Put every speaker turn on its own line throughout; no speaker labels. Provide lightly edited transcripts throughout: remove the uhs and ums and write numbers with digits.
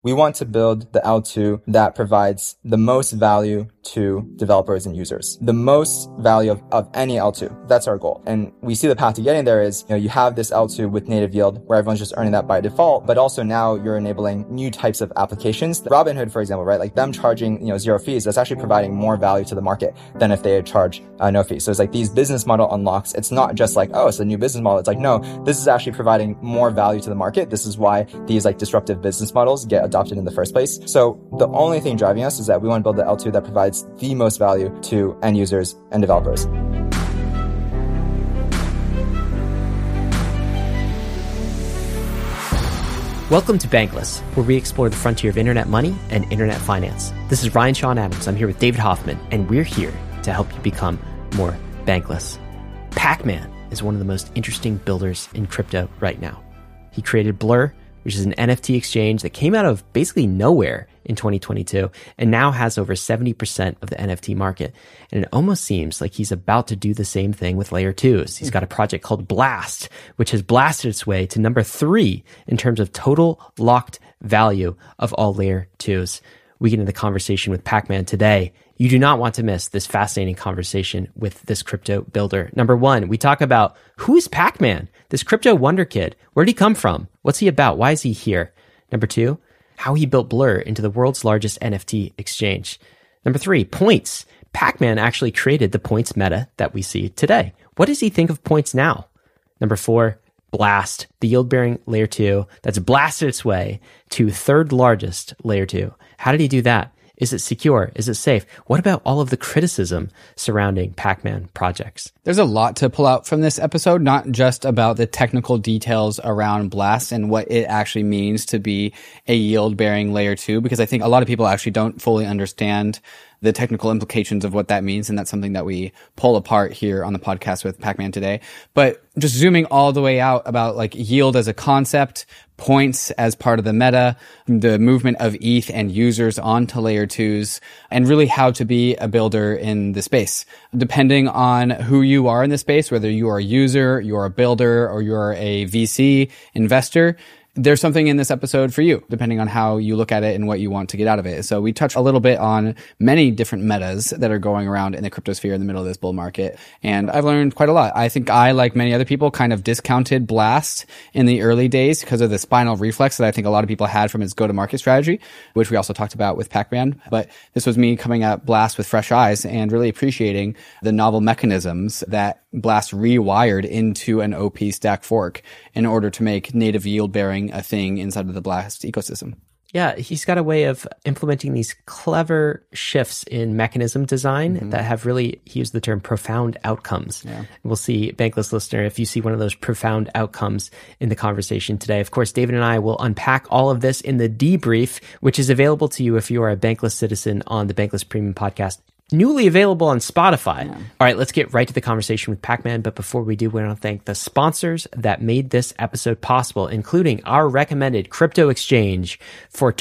We want to build the L2 that provides the most value to developers and users. The most value of any L2. That's our goal. And we see the path to getting there is, you have this L2 with native yield where everyone's just earning that by default, but also now you're enabling new types of applications. Robinhood, for example, right? Like them charging, zero fees, that's actually providing more value to the market than if they had charged no fees. So it's like these business model unlocks. It's not just like, oh, it's a new business model. It's like, no, this is actually providing more value to the market. This is why these like disruptive business models get adopted in the first place. So the only thing driving us is that we want to build the L2 that provides the most value to end users and developers.
Welcome to Bankless, where we explore the frontier of internet money and internet finance. This is Ryan Sean Adams. I'm here with David Hoffman, and we're here to help you become more bankless. Pac-Man is one of the most interesting builders in crypto right now. He created Blur, which is an NFT exchange that came out of basically nowhere in 2022 and now has over 70% of the NFT market. And it almost seems like he's about to do the same thing with Layer 2s. He's got a project called Blast, which has blasted its way to number 3 in terms of total locked value of all Layer 2s. We get into the conversation with Pac-Man today. You do not want to miss this fascinating conversation with this crypto builder. Number 1, we talk about who is Pac-Man, this crypto wonder kid? Where did he come from? What's he about? Why is he here? Number 2, how he built Blur into the world's largest NFT exchange. Number 3, points. Pac-Man actually created the points meta that we see today. What does he think of points now? Number 4, Blast, the yield-bearing Layer 2 that's blasted its way to third largest Layer 2. How did he do that? Is it secure? Is it safe? What about all of the criticism surrounding Pac-Man projects?
There's a lot to pull out from this episode, not just about the technical details around Blast and what it actually means to be a yield-bearing Layer 2, because I think a lot of people actually don't fully understand the technical implications of what that means. And that's something that we pull apart here on the podcast with Pac-Man today. But just zooming all the way out about like yield as a concept, points as part of the meta, the movement of ETH and users onto Layer 2s, and really how to be a builder in the space. Depending on who you are in the space, whether you are a user, you're a builder, or you're a VC investor, there's something in this episode for you, depending on how you look at it and what you want to get out of it. So we touch a little bit on many different metas that are going around in the cryptosphere in the middle of this bull market. And I've learned quite a lot. I think I, like many other people, kind of discounted Blast in the early days because of the spinal reflex that I think a lot of people had from its go-to-market strategy, which we also talked about with Pac-Man. But this was me coming at Blast with fresh eyes and really appreciating the novel mechanisms that Blast rewired into an OP stack fork in order to make native yield bearing a thing inside of the Blast ecosystem.
Yeah, he's got a way of implementing these clever shifts in mechanism design that have really, he used the term profound outcomes. Yeah. We'll see, Bankless listener, if you see one of those profound outcomes in the conversation today. Of course, David and I will unpack all of this in the debrief, which is available to you if you are a Bankless citizen on the Bankless Premium Podcast. Newly available on Spotify. Yeah. All right, let's get right to the conversation with Pac-Man. But before we do, we want to thank the sponsors that made this episode possible, including our recommended crypto exchange for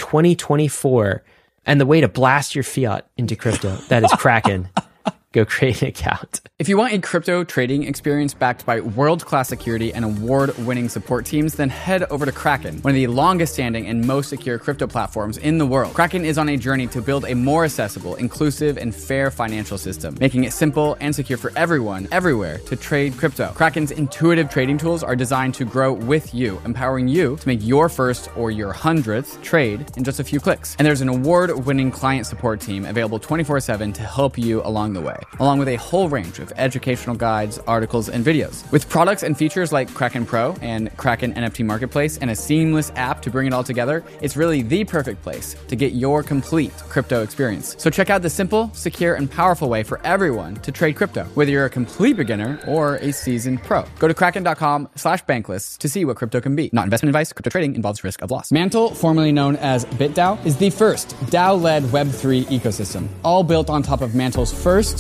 2024 and the way to blast your fiat into crypto. That is Kraken. Go create an account.
If you want a crypto trading experience backed by world-class security and award-winning support teams, then head over to Kraken, one of the longest-standing and most secure crypto platforms in the world. Kraken is on a journey to build a more accessible, inclusive, and fair financial system, making it simple and secure for everyone, everywhere, to trade crypto. Kraken's intuitive trading tools are designed to grow with you, empowering you to make your first or your 100th trade in just a few clicks. And there's an award-winning client support team available 24/7 to help you along the way, along with a whole range of educational guides, articles, and videos. With products and features like Kraken Pro and Kraken NFT Marketplace and a seamless app to bring it all together, it's really the perfect place to get your complete crypto experience. So check out the simple, secure, and powerful way for everyone to trade crypto, whether you're a complete beginner or a seasoned pro. Go to kraken.com/bankless to see what crypto can be. Not investment advice. Crypto trading involves risk of loss. Mantle, formerly known as BitDAO, is the first DAO-led Web3 ecosystem, all built on top of Mantle's first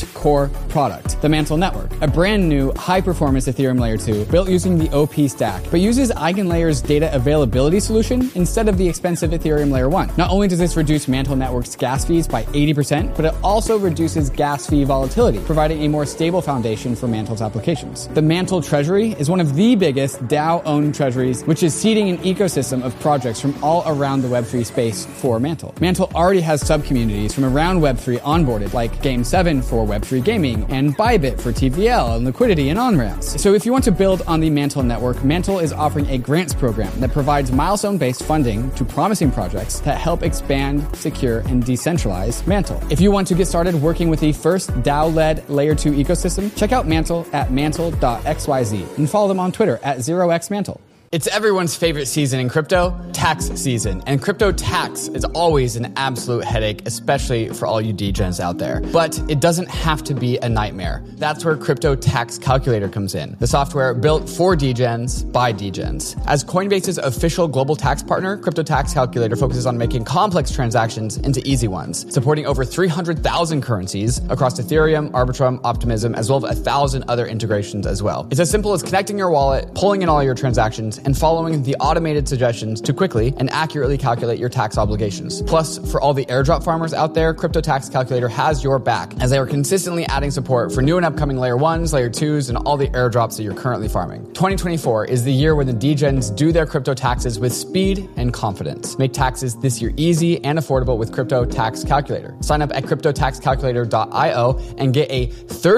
core product, the Mantle Network, a brand new high-performance Ethereum Layer 2 built using the OP stack, but uses EigenLayer's data availability solution instead of the expensive Ethereum Layer 1. Not only does this reduce Mantle Network's gas fees by 80%, but it also reduces gas fee volatility, providing a more stable foundation for Mantle's applications. The Mantle Treasury is one of the biggest DAO-owned treasuries, which is seeding an ecosystem of projects from all around the Web3 space for Mantle. Mantle already has sub-communities from around Web3 onboarded, like Game7 for Web3 gaming, and Bybit for TVL and liquidity and on-ramps. So if you want to build on the Mantle network, Mantle is offering a grants program that provides milestone-based funding to promising projects that help expand, secure, and decentralize Mantle. If you want to get started working with the first DAO-led Layer 2 ecosystem, check out Mantle at mantle.xyz and follow them on Twitter at 0xmantle. It's everyone's favorite season in crypto, tax season. And crypto tax is always an absolute headache, especially for all you degens out there. But it doesn't have to be a nightmare. That's where Crypto Tax Calculator comes in, the software built for degens by degens. As Coinbase's official global tax partner, Crypto Tax Calculator focuses on making complex transactions into easy ones, supporting over 300,000 currencies across Ethereum, Arbitrum, Optimism, as well as 1,000 other integrations as well. It's as simple as connecting your wallet, pulling in all your transactions, and following the automated suggestions to quickly and accurately calculate your tax obligations. Plus, for all the airdrop farmers out there, Crypto Tax Calculator has your back, as they are consistently adding support for new and upcoming Layer 1s, Layer 2s, and all the airdrops that you're currently farming. 2024 is the year when the degens do their crypto taxes with speed and confidence. Make taxes this year easy and affordable with Crypto Tax Calculator. Sign up at cryptotaxcalculator.io and get a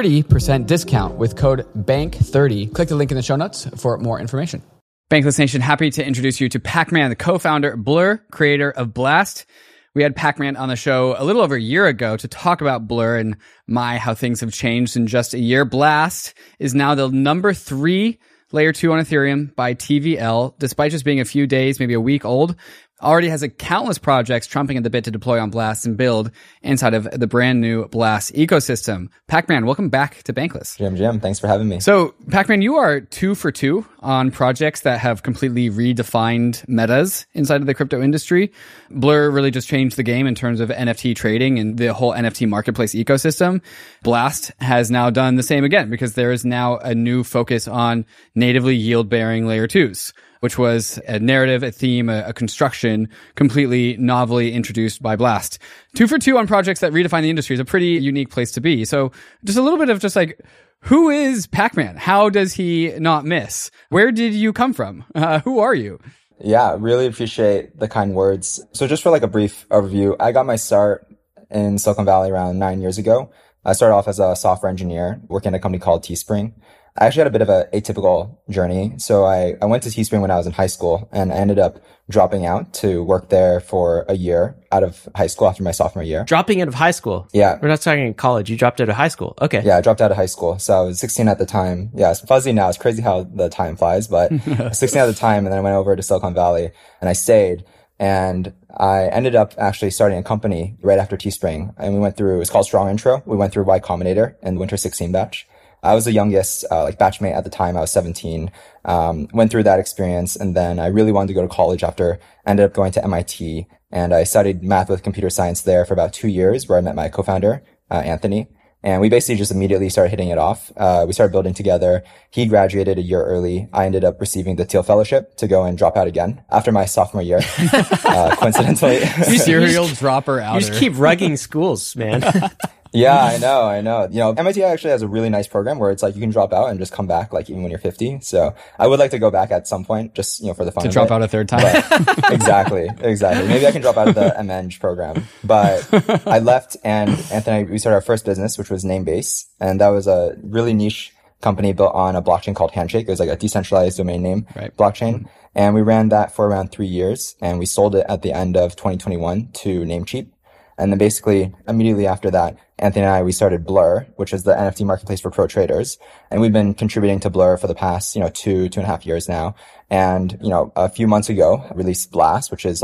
30% discount with code BANK30. Click the link in the show notes for more information. Bankless Nation, happy to introduce you to Pac-Man, the co-founder, Blur, creator of Blast. We had Pac-Man on the show a little over a year ago to talk about Blur and how things have changed in just a year. Blast is now the number 3 Layer 2 on Ethereum by TVL, despite just being a few days, maybe a week old. Already has countless projects chomping at the bit to deploy on Blast and build inside of the brand new Blast ecosystem. Pac-Man, welcome back to Bankless.
Jim, thanks for having me.
So, Pac-Man, you are 2 for 2 on projects that have completely redefined metas inside of the crypto industry. Blur really just changed the game in terms of NFT trading and the whole NFT marketplace ecosystem. Blast has now done the same again because there is now a new focus on natively yield-bearing Layer 2s, which was a narrative, a theme, a construction completely novelly introduced by Blast. 2 for 2 on projects that redefine the industry is a pretty unique place to be. So just a little bit of just who is Pac-Man? How does he not miss? Where did you come from? Who are you?
Yeah, really appreciate the kind words. So just for a brief overview, I got my start in Silicon Valley around 9 years ago. I started off as a software engineer working at a company called Teespring. I actually had a bit of an atypical journey. So I went to Teespring when I was in high school, and I ended up dropping out to work there for a year out of high school after my sophomore year.
Dropping out of high school?
Yeah.
We're not talking college. You dropped out of high school. Okay.
Yeah, I dropped out of high school. So I was 16 at the time. Yeah, it's fuzzy now. It's crazy how the time flies, but I was 16 at the time, and then I went over to Silicon Valley and I stayed. And I ended up actually starting a company right after Teespring. And we went through, it was called Strong Intro. We went through Y Combinator in the Winter 16 batch. I was the youngest, batchmate at the time. I was 17. Went through that experience, and then I really wanted to go to college after. Ended up going to MIT, and I studied math with computer science there for about 2 years, where I met my co-founder, Anthony. And we basically just immediately started hitting it off. We started building together. He graduated a year early. I ended up receiving the Thiel Fellowship to go and drop out again after my sophomore year, coincidentally.
Serial dropper outer.
You just keep rugging schools, man.
Yeah, I know. MIT actually has a really nice program where it's you can drop out and just come back, even when you're 50. So I would like to go back at some point, just, for the fun
to
of
drop
it.
out a third time.
But, exactly. Maybe I can drop out of the MEng program. But I left, and Anthony and I, we started our first business, which was Namebase. And that was a really niche company built on a blockchain called Handshake. It was a decentralized domain name blockchain. Mm-hmm. And we ran that for around 3 years, and we sold it at the end of 2021 to Namecheap. And then basically immediately after that, Anthony and I, we started Blur, which is the NFT marketplace for pro traders. And we've been contributing to Blur for the past, 2.5 years now. And, a few months ago, released Blast, which is our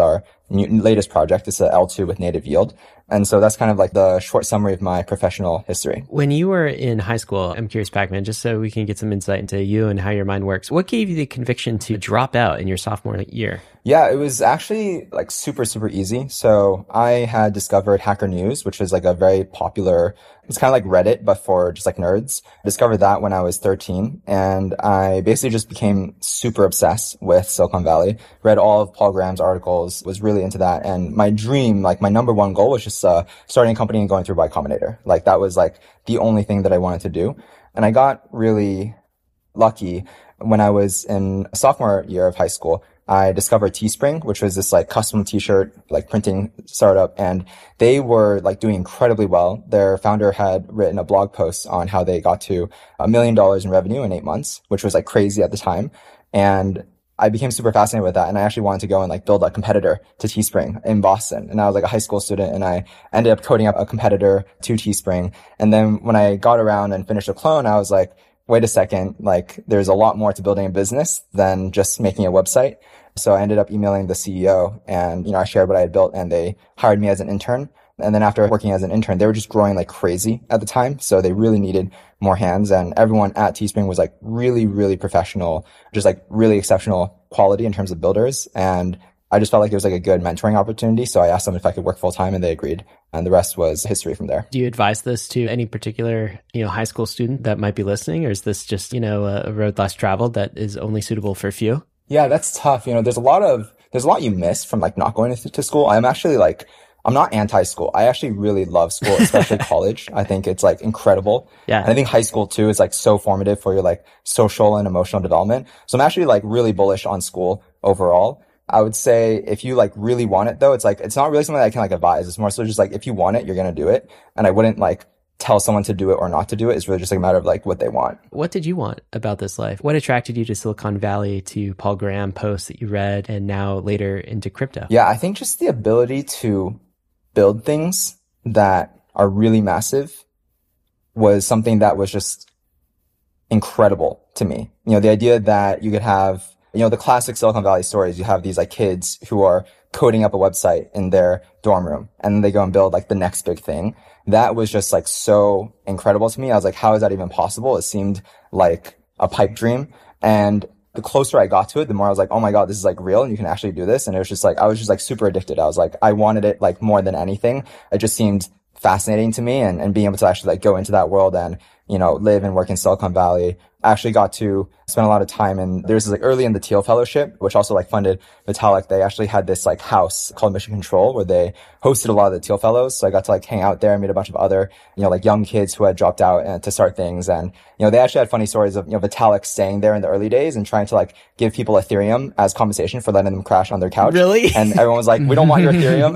latest project. It's a L2 with native yield. And so that's kind of like the short summary of my professional history.
When you were in high school, I'm curious, Pac-Man, just so we can get some insight into you and how your mind works, what gave you the conviction to drop out in your sophomore year?
Yeah, it was actually like super, super easy. So I had discovered Hacker News, which is like a very popular, it's kind of like Reddit, but for just like nerds. I discovered that when I was 13, and I basically just became super obsessed with Silicon Valley, read all of Paul Graham's articles, was really into that. And my dream, like my number one goal was just starting a company and going through Y Combinator. Like that was like the only thing that I wanted to do. And I got really lucky when I was in sophomore year of high school. I discovered Teespring, which was this like custom t-shirt, like printing startup. And they were like doing incredibly well. Their founder had written a blog post on how they got to $1 million in revenue in 8 months, which was like crazy at the time. And I became super fascinated with that. And I actually wanted to go and like build a competitor to Teespring in Boston. And I was like a high school student, and I ended up coding up a competitor to Teespring. And then when I got around and finished a clone, I was like, wait a second, like there's a lot more to building a business than just making a website. So I ended up emailing the CEO, and, I shared what I had built, and they hired me as an intern. And then after working as an intern, they were just growing like crazy at the time. So they really needed more hands, and everyone at Teespring was like really, really professional, just like really exceptional quality in terms of builders. And I just felt like it was like a good mentoring opportunity. So I asked them if I could work full time, and they agreed. And the rest was history from there.
Do you advise this to any particular, high school student that might be listening? Or is this just, a road less traveled that is only suitable for a few?
Yeah, that's tough. There's a lot you miss from like not going to school. I'm not anti-school. I actually really love school, especially college. I think it's like incredible.
Yeah.
And I think high school too is like so formative for your like social and emotional development. So I'm actually like really bullish on school overall. I would say if you like really want it though, it's like, it's not really something that I can like advise. It's more so just like, if you want it, you're going to do it. And I wouldn't like tell someone to do it or not to do it. It's really just like a matter of like what they want.
What did you want about this life? What attracted you to Silicon Valley, to Paul Graham posts that you read, and now later into crypto?
Yeah, I think just the ability to build things that are really massive was something that was just incredible to me. The idea that you could have, the classic Silicon Valley stories, you have these like kids who are coding up a website in their dorm room, and then they go and build like the next big thing. That was just like so incredible to me. I was like, how is that even possible? It seemed like a pipe dream. And the closer I got to it, the more I was like, oh my God, this is like real, and you can actually do this. And it was just like, I was just like super addicted. I was like, I wanted it like more than anything. It just seemed fascinating to me, and being able to actually like go into that world and, live and work in Silicon Valley. I actually got to spend a lot of time, and there's this like early in the Thiel Fellowship, which also like funded Vitalik. They actually had this like house called Mission Control where they hosted a lot of the Thiel Fellows. So I got to like hang out there and meet a bunch of other, like young kids who had dropped out to start things. And, they actually had funny stories of, Vitalik staying there in the early days and trying to like give people Ethereum as compensation for letting them crash on their couch.
Really?
And everyone was like, we don't want your Ethereum.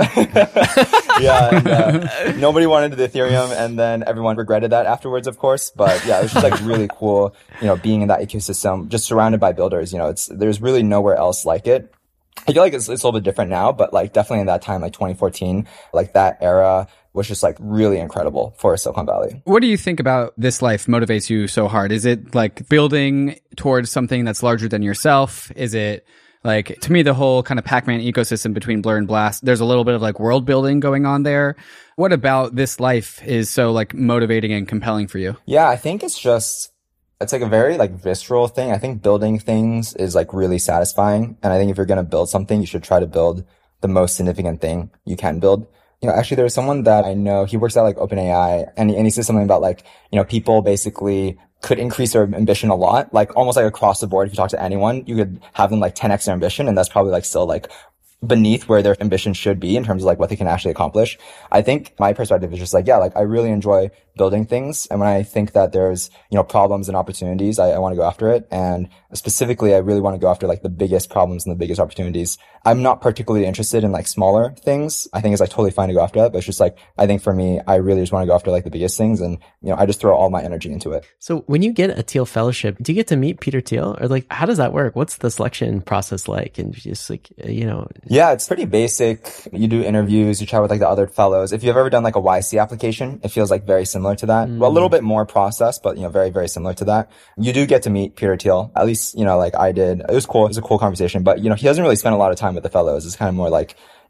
Yeah. And, nobody wanted the Ethereum. And then everyone regretted that afterwards, of course. But yeah, it was just like really cool, being in that ecosystem, just surrounded by builders. There's really nowhere else like it. I feel like it's a little bit different now, but like definitely in that time, like 2014, like that era was just like really incredible for Silicon Valley.
What do you think about this life motivates you so hard? Is it like building towards something that's larger than yourself? Is it like, to me, the whole kind of Pac-Man ecosystem between Blur and Blast, there's a little bit of like world building going on there. What about this life is so like motivating and compelling for you?
Yeah, I think it's like a very like visceral thing. I think building things is like really satisfying. And I think if you're going to build something, you should try to build the most significant thing you can build. Actually there's someone that I know, he works at like OpenAI, and he says something about like, people basically could increase their ambition a lot, like almost like across the board. If you talk to anyone, you could have them like 10x their ambition, and that's probably like still like beneath where their ambition should be in terms of like what they can actually accomplish. I think my perspective is just like, yeah, like I really enjoy building things. And when I think that there's, problems and opportunities, I want to go after it. And specifically, I really want to go after like the biggest problems and the biggest opportunities. I'm not particularly interested in like smaller things. I think it's like totally fine to go after that. But it's just like, I think for me, I really just want to go after like the biggest things. And, I just throw all my energy into it.
So when you get a Thiel Fellowship, do you get to meet Peter Thiel? Or like, how does that work? What's the selection process like? And just like,
Yeah, it's pretty basic. You do interviews, you chat with like the other fellows. If you've ever done like a YC application, it feels like very similar to that. Well, a little bit more process, but very, very similar to that. You do get to meet Peter Thiel. At least, like I did. It was cool. It was a cool conversation, but he doesn't really spend a lot of time with the fellows. It's kind of more like,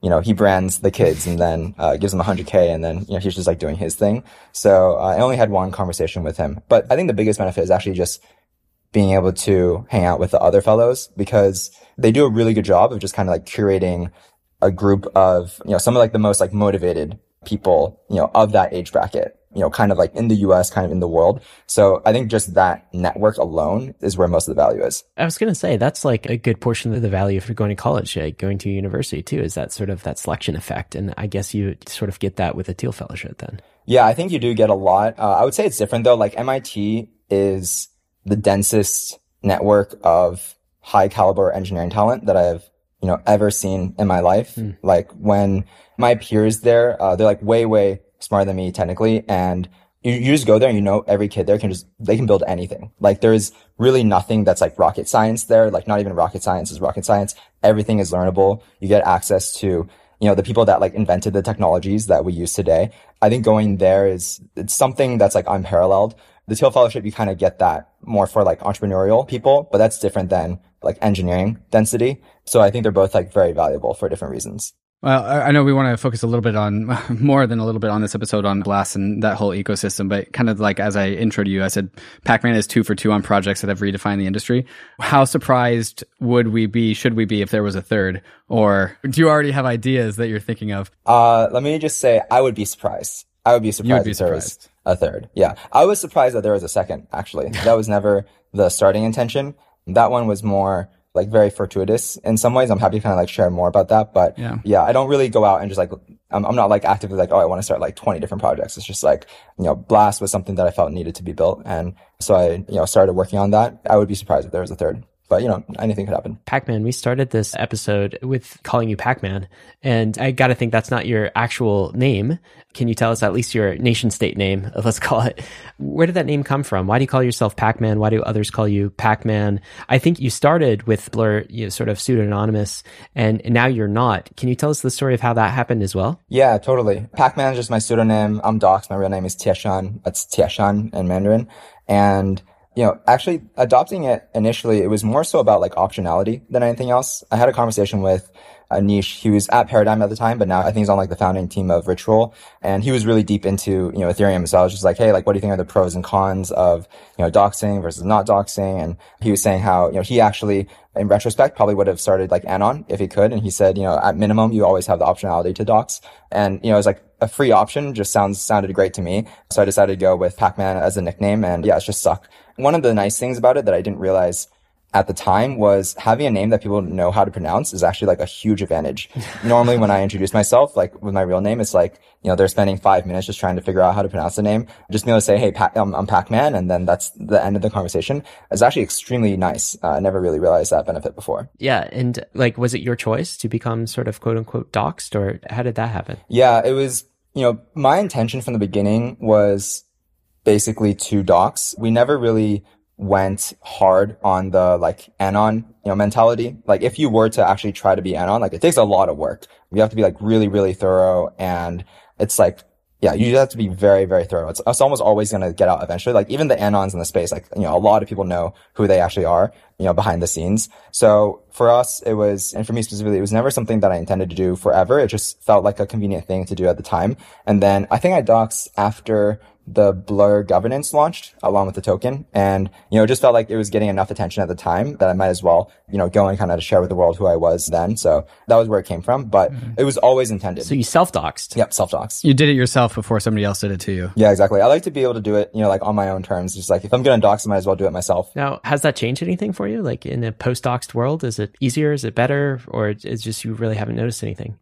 he brands the kids and then gives them 100K, and then he's just like doing his thing. So I only had one conversation with him, but I think the biggest benefit is actually just being able to hang out with the other fellows, because they do a really good job of just kind of like curating a group of some of like the most like motivated people of that age bracket, kind of like in the US, kind of in the world. So I think just that network alone is where most of the value is.
I was going to say, that's like a good portion of the value if you're going to college, going to university too, is that sort of that selection effect. And I guess you sort of get that with a Thiel Fellowship then.
Yeah, I think you do get a lot. I would say it's different though. Like MIT is the densest network of high caliber engineering talent that I've ever seen in my life. Like when my peers there, they're like way smarter than me technically, and you just go there and every kid there they can build anything. Like there's really nothing that's like rocket science there. Like not even rocket science is rocket science. Everything is learnable. You get access to the people that like invented the technologies that we use today. I think going there it's something that's like unparalleled. The Thiel Fellowship, you kind of get that more for like entrepreneurial people, but that's different than like engineering density. So I think they're both like very valuable for different reasons.
Well, I know we want to focus a little bit on more than a little bit on this episode on Blast and that whole ecosystem, but kind of like as I introed you, I said Pac-Man is 2 for 2 on projects that have redefined the industry. How surprised should we be if there was a third? Or do you already have ideas that you're thinking of?
Let me just say, I would be surprised. I would be surprised if there was a third. Yeah. I was surprised that there was a second, actually. That was never the starting intention. That one was more like very fortuitous in some ways. I'm happy to kind of like share more about that. But yeah, I don't really go out and just like, I'm not like actively like, oh, I want to start like 20 different projects. It's just like, Blast was something that I felt needed to be built. And so I, started working on that. I would be surprised if there was a third. But, anything could happen.
Pac-Man, we started this episode with calling you Pac-Man, and I got to think that's not your actual name. Can you tell us at least your nation-state name, let's call it? Where did that name come from? Why do you call yourself Pac-Man? Why do others call you Pac-Man? I think you started with Blur, sort of pseudonymous, and now you're not. Can you tell us the story of how that happened as well?
Yeah, totally. Pac-Man is just my pseudonym. I'm doxed. My real name is Tieshan. That's Tieshan in Mandarin. And actually adopting it initially, it was more so about like optionality than anything else. I had a conversation with Anish. He was at Paradigm at the time, but now I think he's on like the founding team of Ritual. And he was really deep into, Ethereum. So I was just like, hey, like, what do you think are the pros and cons of, doxing versus not doxing? And he was saying how, he actually, in retrospect, probably would have started like Anon if he could. And he said, at minimum, you always have the optionality to dox. And, it was like a free option just sounded great to me. So I decided to go with Pac-Man as a nickname. And yeah, it's just stuck. One of the nice things about it that I didn't realize at the time was having a name that people know how to pronounce is actually like a huge advantage. Normally when I introduce myself, like with my real name, it's like, they're spending 5 minutes just trying to figure out how to pronounce the name. Just being able to say, hey, I'm Pac-Man, and then that's the end of the conversation is actually extremely nice. I never really realized that benefit before.
Yeah. And like, was it your choice to become sort of quote unquote doxed, or how did that happen?
Yeah, it was, my intention from the beginning was basically to dox. We never really went hard on the like Anon, mentality. Like if you were to actually try to be Anon, like it takes a lot of work. You have to be like really, really thorough. And it's like, yeah, you have to be very, very thorough. It's almost always going to get out eventually. Like even the Anons in the space, like, a lot of people know who they actually are, behind the scenes. So for us, it was, and for me specifically, it was never something that I intended to do forever. It just felt like a convenient thing to do at the time. And then I think I doxed after the Blur governance launched along with the token. And, it just felt like it was getting enough attention at the time that I might as well, go and kind of share with the world who I was then. So that was where it came from, but it was always intended.
So you self-doxed?
Yep, self-doxed.
You did it yourself before somebody else did it to you.
Yeah, exactly. I like to be able to do it, like on my own terms. Just like if I'm going to dox, I might as well do it myself.
Now, has that changed anything for you? Like in a post-doxed world, is it easier? Is it better? Or it's just you really haven't noticed anything?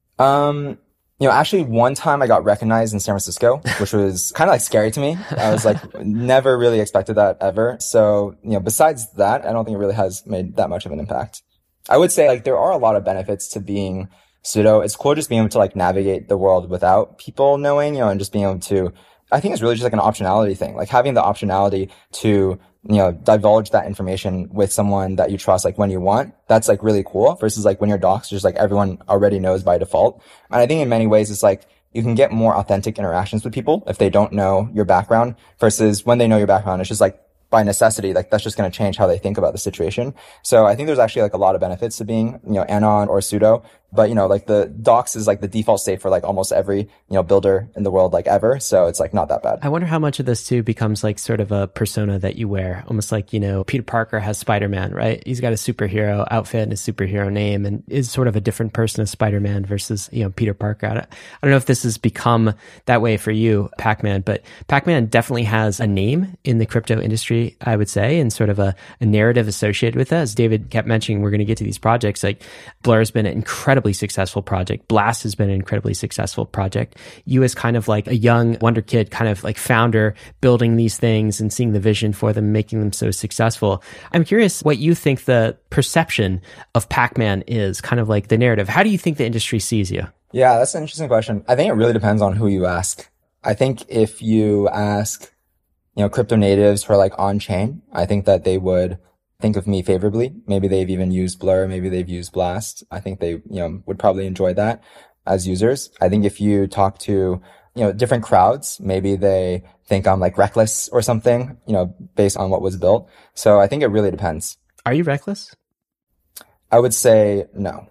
Actually one time I got recognized in San Francisco, which was kind of like scary to me. I was like, never really expected that ever. So, besides that, I don't think it really has made that much of an impact. I would say like there are a lot of benefits to being pseudo. It's cool just being able to like navigate the world without people knowing, and just being able to, I think it's really just like an optionality thing, like having the optionality to, divulge that information with someone that you trust, like when you want. That's like really cool versus like when you're doxed, just like everyone already knows by default. And I think in many ways it's like you can get more authentic interactions with people if they don't know your background versus when they know your background, it's just like by necessity, like that's just going to change how they think about the situation. So I think there's actually like a lot of benefits to being, Anon or pseudo. But, like the docs is like the default state for like almost every, builder in the world, like ever. So it's like not that bad.
I wonder how much of this too becomes like sort of a persona that you wear, almost like, Peter Parker has Spider-Man, right? He's got a superhero outfit and a superhero name and is sort of a different person as Spider-Man versus, Peter Parker. I don't know if this has become that way for you, Pac-Man, but Pac-Man definitely has a name in the crypto industry, I would say, and sort of a narrative associated with that. As David kept mentioning, we're going to get to these projects. Like Blur has been an incredibly successful project. Blast has been an incredibly successful project. You as kind of like a young wonder kid, kind of like founder, building these things and seeing the vision for them, making them so successful. I'm curious what you think the perception of Pac-Man is, kind of like the narrative. How do you think the industry sees you?
Yeah, that's an interesting question. I think it really depends on who you ask. I think if you ask, crypto natives who are like on chain, I think that they would think of me favorably. Maybe they've even used Blur. Maybe they've used Blast. I think they, would probably enjoy that as users. I think if you talk to, different crowds, maybe they think I'm like reckless or something, based on what was built. So I think it really depends.
Are you reckless?
I would say no.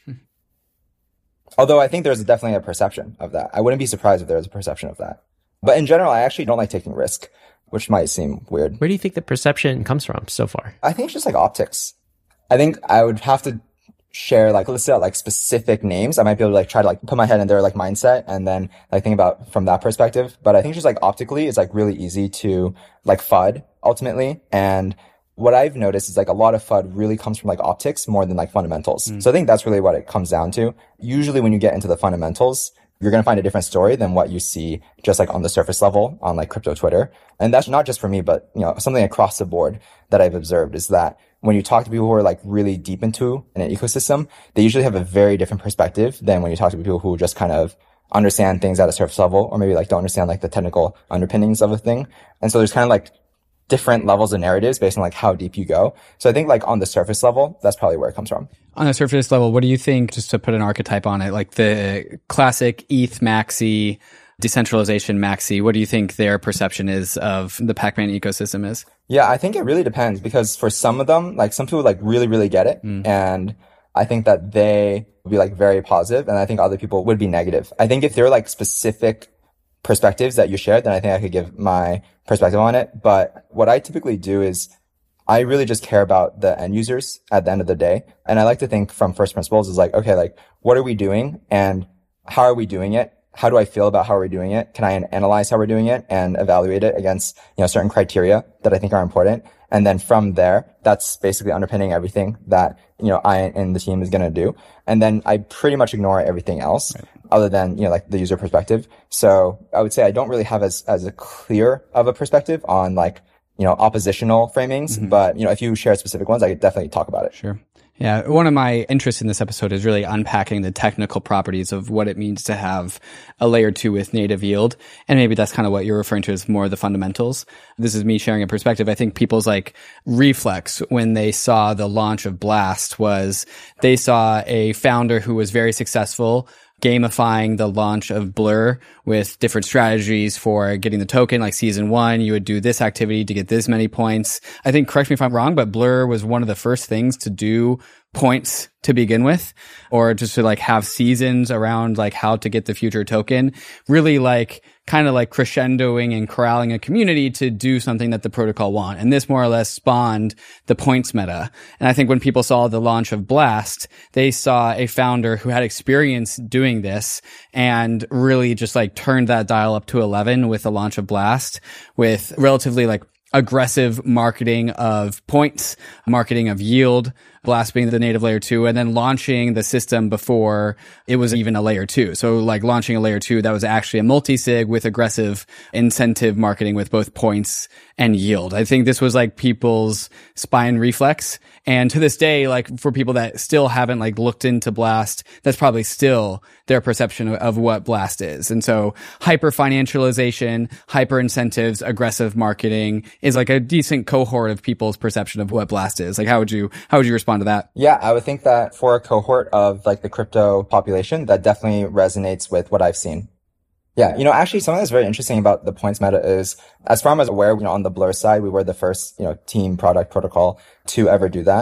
Although I think there's definitely a perception of that. I wouldn't be surprised if there was a perception of that. But in general, I actually don't like taking risk, which might seem weird.
Where do you think the perception comes from so far?
I think it's just like optics. I think I would have to share like, let's say like specific names. I might be able to like try to like put my head in their like mindset and then like think about from that perspective. But I think just like optically, it's like really easy to like FUD ultimately. And what I've noticed is like a lot of FUD really comes from like optics more than like fundamentals. So I think that's really what it comes down to. Usually when you get into the fundamentals, you're going to find a different story than what you see just like on the surface level on like crypto Twitter. And that's not just for me, but something across the board that I've observed is that when you talk to people who are like really deep into an ecosystem, they usually have a very different perspective than when you talk to people who just kind of understand things at a surface level or maybe like don't understand like the technical underpinnings of a thing. And so there's kind of like different levels of narratives based on like how deep you go. So I think like on the surface level, that's probably where it comes from.
On the surface level, what do you think, just to put an archetype on it, like the classic ETH maxi, decentralization maxi, what do you think their perception is of the Pac-Man ecosystem is?
Yeah, I think it really depends because for some of them, like some people like really, really get it. And I think that they would be like very positive and I think other people would be negative. I think if they're like specific perspectives that you shared, then I think I could give my perspective on it. But what I typically do is I really just care about the end users at the end of the day. And I like to think from first principles is like, okay, like what are we doing and how are we doing it? How do I feel about how we're doing it? Can I analyze how we're doing it and evaluate it against, certain criteria that I think are important? And then from there, that's basically underpinning everything that, I and the team is going to do. And then I pretty much ignore everything else other than, like the user perspective. So I would say I don't really have as a clear of a perspective on like, oppositional framings. But, if you share specific ones, I could definitely talk about it.
Sure. Yeah. One of my interests in this episode is really unpacking the technical properties of what it means to have a layer 2 with native yield. And maybe that's kind of what you're referring to as more of the fundamentals. This is me sharing a perspective. I think people's like reflex when they saw the launch of Blast was they saw a founder who was very successful gamifying the launch of Blur with different strategies for getting the token. Like season 1, you would do this activity to get this many points. I think, correct me if I'm wrong, but Blur was one of the first things to do points to begin with, or just to like have seasons around like how to get the future token, really like kind of like crescendoing and corralling a community to do something that the protocol want. And this more or less spawned the points meta. And I think when people saw the launch of Blast, they saw a founder who had experience doing this and really just like turned that dial up to 11 with the launch of Blast with relatively like aggressive marketing of points, marketing of yield, Blast being the native layer 2, and then launching the system before it was even a layer 2. So like launching a layer 2 that was actually a multi-sig with aggressive incentive marketing with both points and yield. I think this was like people's spine reflex. And to this day, like for people that still haven't like looked into Blast, that's probably still their perception of what Blast is. And so hyper financialization, hyper incentives, aggressive marketing is like a decent cohort of people's perception of what Blast is. Like how would you respond to that?
Yeah, I would think that for a cohort of like the crypto population, that definitely resonates with what I've seen. Yeah, actually something that's very interesting about the points meta is, as far as I'm aware, on the Blur side, we were the first, team product protocol to ever do that.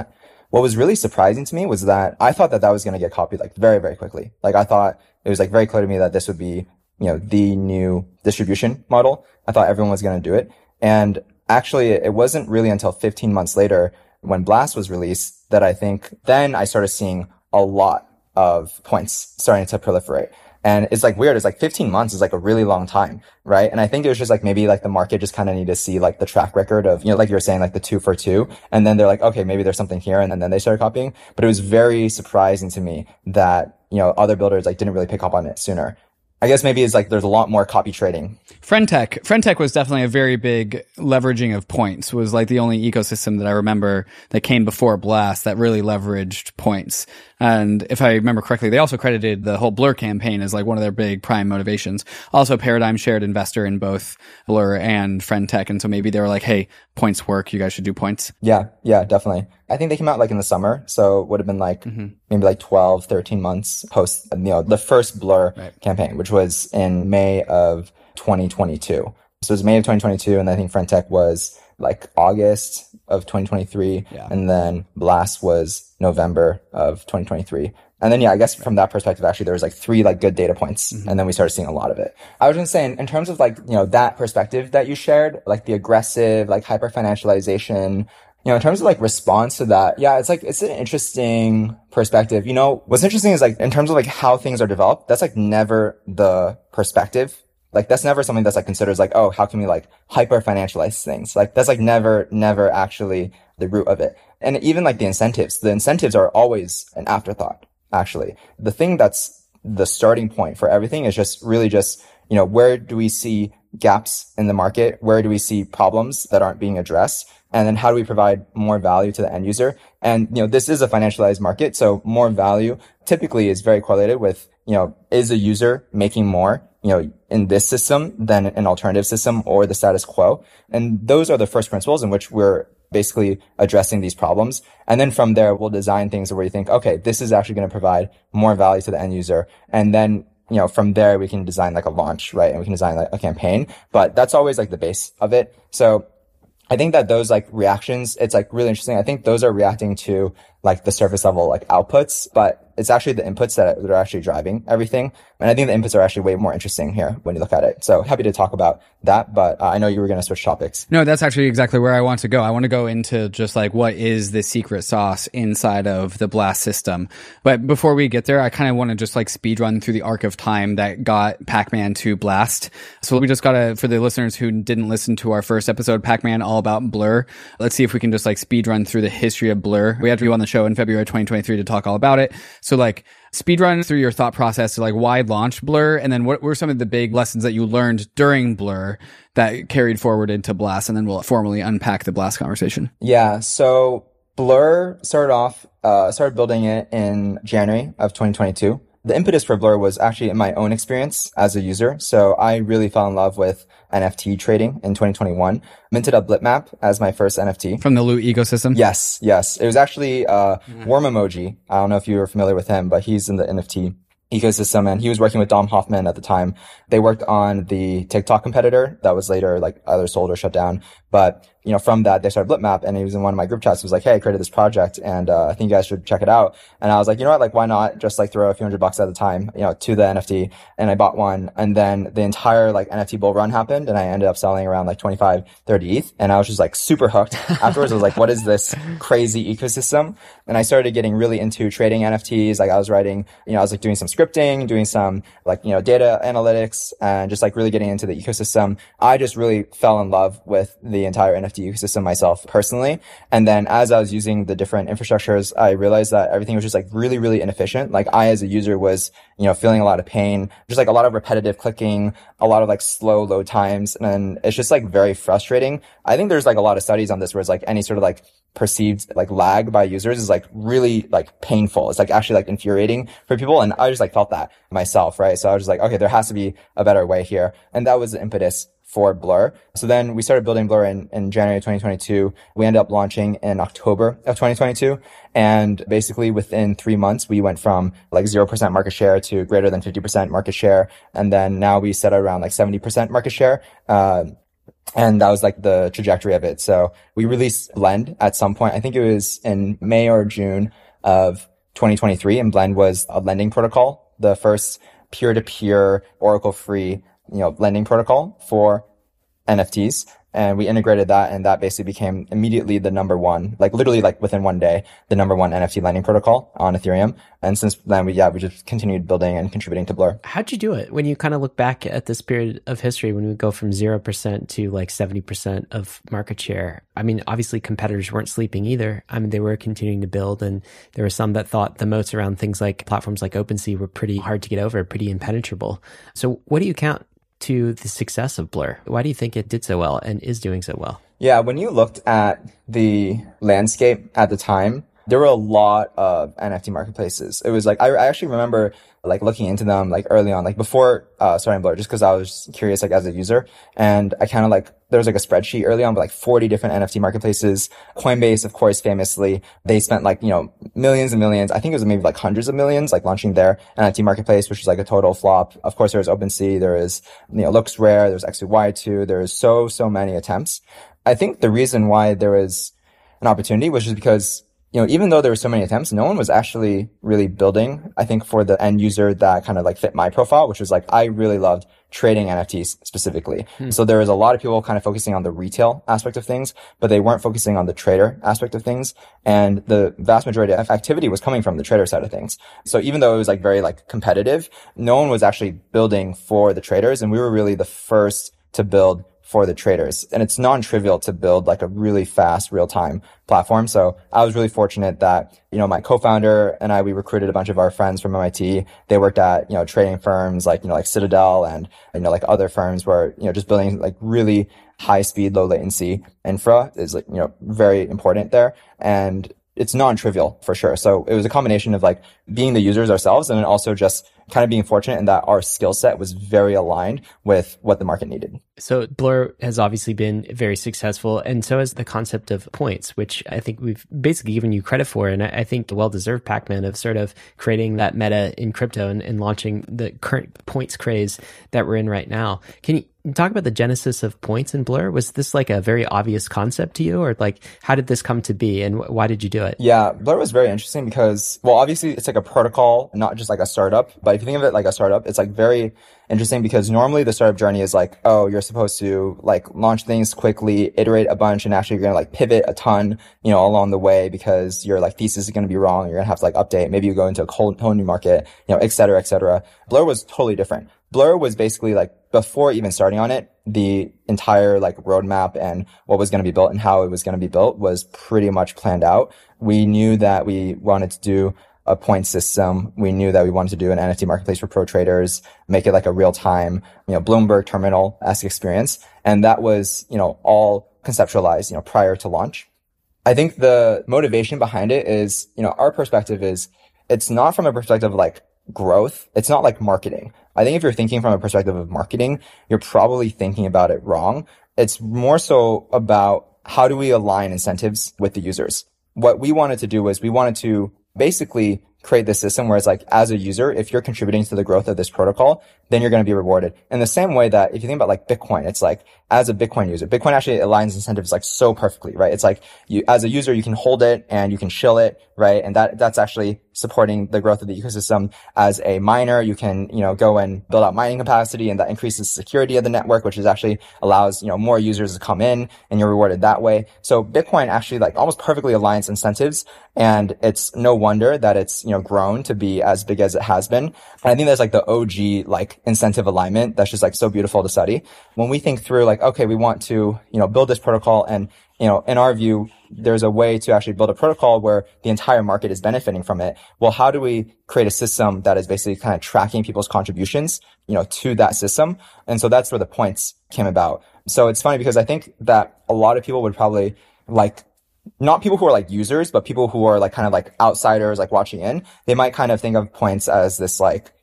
what was really surprising to me was that I thought that was going to get copied like very, very quickly. Like I thought it was like very clear to me that this would be, the new distribution model. I thought everyone was going to do it. And actually it wasn't really until 15 months later when Blast was released that I think then I started seeing a lot of points starting to proliferate. And it's like weird. It's like 15 months is like a really long time, right? And I think it was just like maybe like the market just kind of needed to see like the track record of, like you were saying, like the 2 for 2. And then they're like, okay, maybe there's something here. And then they started copying. But it was very surprising to me that, other builders like didn't really pick up on it sooner. I guess maybe it's like there's a lot more copy trading.
Friendtech was definitely a very big leveraging of points, was like the only ecosystem that I remember that came before Blast that really leveraged points. And if I remember correctly, they also credited the whole Blur campaign as like one of their big prime motivations. Also, Paradigm shared investor in both Blur and Friendtech. And so maybe they were like, hey, points work. You guys should do points.
Yeah, definitely. I think they came out like in the summer. So it would have been like maybe like 12, 13 months post, the first Blur campaign, which was in May of 2022. So it was May of 2022. And I think Friendtech was like August of 2023. Yeah. And then Blast was November of 2023. And then, I guess from that perspective, actually, there was like 3 like good data points. And then we started seeing a lot of it. I was just saying, in terms of like, that perspective that you shared, like the aggressive, like hyper financialization, in terms of like response to that, it's an interesting perspective. What's interesting is like in terms of like how things are developed, that's like never the perspective. Like that's never something that's like considered like, oh, how can we like hyper financialize things? Like that's like never actually the root of it. And even like the incentives are always an afterthought, actually. The thing that's the starting point for everything is just really just, where do we see gaps in the market? Where do we see problems that aren't being addressed? And then how do we provide more value to the end user? And, this is a financialized market. So more value typically is very correlated with, is a user making more, in this system than an alternative system or the status quo? And those are the first principles in which we're basically addressing these problems. And then from there, we'll design things where you think, okay, this is actually going to provide more value to the end user. And then, from there, we can design like a launch, right? And we can design like a campaign, but that's always like the base of it. So I think that those like reactions, it's like really interesting. I think those are reacting to like the surface level like outputs, but it's actually the inputs that are actually driving everything. And I think the inputs are actually way more interesting here when you look at it. So happy to talk about that, but I know you were going to switch topics.
No, that's actually exactly where I want to go. I want to go into just like what is the secret sauce inside of the Blast system. But before we get there, I kind of want to just like speed run through the arc of time that got Pac-Man to Blast. So we just got to, for the listeners who didn't listen to our first episode, Pac-Man all about Blur. Let's see if we can just like speed run through the history of Blur. We had you on the show in February 2023 to talk all about it. So like speed run through your thought process to like why launch Blur, and then what were some of the big lessons that you learned during Blur that carried forward into Blast, and then we'll formally unpack the Blast conversation.
Yeah. So Blur started building it in January of 2022. The impetus for Blur was actually in my own experience as a user. So I really fell in love with NFT trading in 2021. Minted up Blipmap as my first NFT.
From the Loot ecosystem?
Yes. It was actually Worm Emoji. I don't know if you were familiar with him, but he's in the NFT ecosystem, and he was working with Dom Hoffman at the time. They worked on the TikTok competitor that was later like either sold or shut down. But, from that, they started Blipmap, and he was in one of my group chats. He was like, hey, I created this project, and I think you guys should check it out. And I was like, you know what? Like, why not just like throw a few $100 at a time, to the NFT? And I bought one. And then the entire like NFT bull run happened, and I ended up selling around like 25, 30 ETH. And I was just like super hooked. Afterwards, I was like, what is this crazy ecosystem? And I started getting really into trading NFTs. Like I was writing, I was like doing some scripting, doing some like, data analytics, and just like really getting into the ecosystem. I just really fell in love with the entire NFT ecosystem myself personally. And then as I was using the different infrastructures, I realized that everything was just like really, really inefficient. Like I, as a user, was, feeling a lot of pain, just like a lot of repetitive clicking, a lot of like slow load times. And it's just like very frustrating. I think there's like a lot of studies on this where it's like any sort of like perceived like lag by users is like really like painful. It's like actually like infuriating for people. And I just like felt that myself, right? So I was just like, okay, there has to be a better way here. And that was the impetus for Blur. So then we started building Blur in January 2022. We ended up launching in October of 2022. And basically within 3 months, we went from like 0% market share to greater than 50% market share. And then now we set around like 70% market share. And that was like the trajectory of it. So we released Blend at some point. I think it was in May or June of 2023. And Blend was a lending protocol, the first peer-to-peer Oracle-free, lending protocol for NFTs. And we integrated that, and that basically became immediately the number one, like literally like within one day, the number one NFT lending protocol on Ethereum. And since then, we just continued building and contributing to Blur.
How'd you do it? When you kind of look back at this period of history, when we go from 0% to like 70% of market share, I mean, obviously competitors weren't sleeping either. I mean, they were continuing to build, and there were some that thought the moats around things like platforms like OpenSea were pretty hard to get over, pretty impenetrable. So what do you count to the success of Blur? Why do you think it did so well and is doing so well?
Yeah, when you looked at the landscape at the time, there were a lot of NFT marketplaces. It was like, I actually remember like looking into them like early on, like before starting Blur, just because I was curious like as a user. And I kind of like, there was like a spreadsheet early on with like 40 different NFT marketplaces. Coinbase, of course, famously, they spent like, millions and millions. I think it was maybe like hundreds of millions, like launching their NFT marketplace, which was like a total flop. Of course, there was OpenSea, there is, LooksRare, there's XY2, there is so many attempts. I think the reason why there was an opportunity was just because even though there were so many attempts, no one was actually really building, I think, for the end user that kind of like fit my profile, which was like, I really loved trading NFTs specifically. So there was a lot of people kind of focusing on the retail aspect of things, but they weren't focusing on the trader aspect of things. And the vast majority of activity was coming from the trader side of things. So even though it was like very like competitive, no one was actually building for the traders. And we were really the first to build for the traders. And it's non-trivial to build like a really fast real-time platform. So I was really fortunate that, my co-founder and I, we recruited a bunch of our friends from MIT. They worked at, trading firms like, like Citadel and, like other firms where, just building like really high speed, low latency infra is like, very important there. And it's non-trivial for sure. So it was a combination of like being the users ourselves and then also just kind of being fortunate in that our skill set was very aligned with what the market needed.
So Blur has obviously been very successful, and so has the concept of points, which I think we've basically given you credit for. And I think well-deserved, Pac-Man, of sort of creating that meta in crypto and launching the current points craze that we're in right now. Can you talk about the genesis of points in Blur? Was this like a very obvious concept to you, or like how did this come to be and why did you do it?
Yeah, Blur was very interesting because, well, obviously it's like a protocol, not just like a startup. But if you think of it like a startup, it's like very interesting because normally the startup journey is like, oh, you're supposed to like launch things quickly, iterate a bunch, and actually you're going to like pivot a ton, along the way because your like thesis is going to be wrong. You're going to have to like update. Maybe you go into a whole new market, et cetera, et cetera. Blur was totally different. Blur was basically like before even starting on it, the entire like roadmap and what was going to be built and how it was going to be built was pretty much planned out. We knew that we wanted to do a point system. We knew that we wanted to do an NFT marketplace for pro traders, make it like a real time, Bloomberg terminal-esque experience. And that was, all conceptualized, prior to launch. I think the motivation behind it is, our perspective is it's not from a perspective of like growth. It's not like marketing. I think if you're thinking from a perspective of marketing, you're probably thinking about it wrong. It's more so about how do we align incentives with the users. What we wanted to do was we wanted to basically create this system where it's like, as a user, if you're contributing to the growth of this protocol, then you're going to be rewarded. In the same way that if you think about like Bitcoin, it's like, as a Bitcoin user, Bitcoin actually aligns incentives like so perfectly, right? It's like you, as a user, you can hold it and you can shill it, right? And that's actually supporting the growth of the ecosystem. As a miner, you can, go and build out mining capacity, and that increases security of the network, which is actually allows, more users to come in, and you're rewarded that way. So Bitcoin actually like almost perfectly aligns incentives, and it's no wonder that it's, grown to be as big as it has been. And I think that's like the OG like incentive alignment that's just like so beautiful to study. When we think through like, okay, we want to, build this protocol, and in our view, there's a way to actually build a protocol where the entire market is benefiting from it. Well, how do we create a system that is basically kind of tracking people's contributions, to that system? And so that's where the points came about. So it's funny because I think that a lot of people would probably like, not people who are like users, but people who are like kind of like outsiders, like watching in, they might kind of think of points as this like,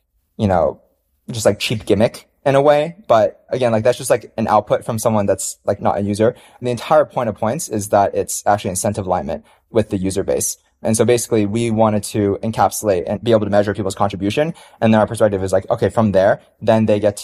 just like cheap gimmick in a way. But again, like that's just like an output from someone that's like not a user. And the entire point of points is that it's actually incentive alignment with the user base. And so basically we wanted to encapsulate and be able to measure people's contribution. And then our perspective is like, okay, from there, then they get to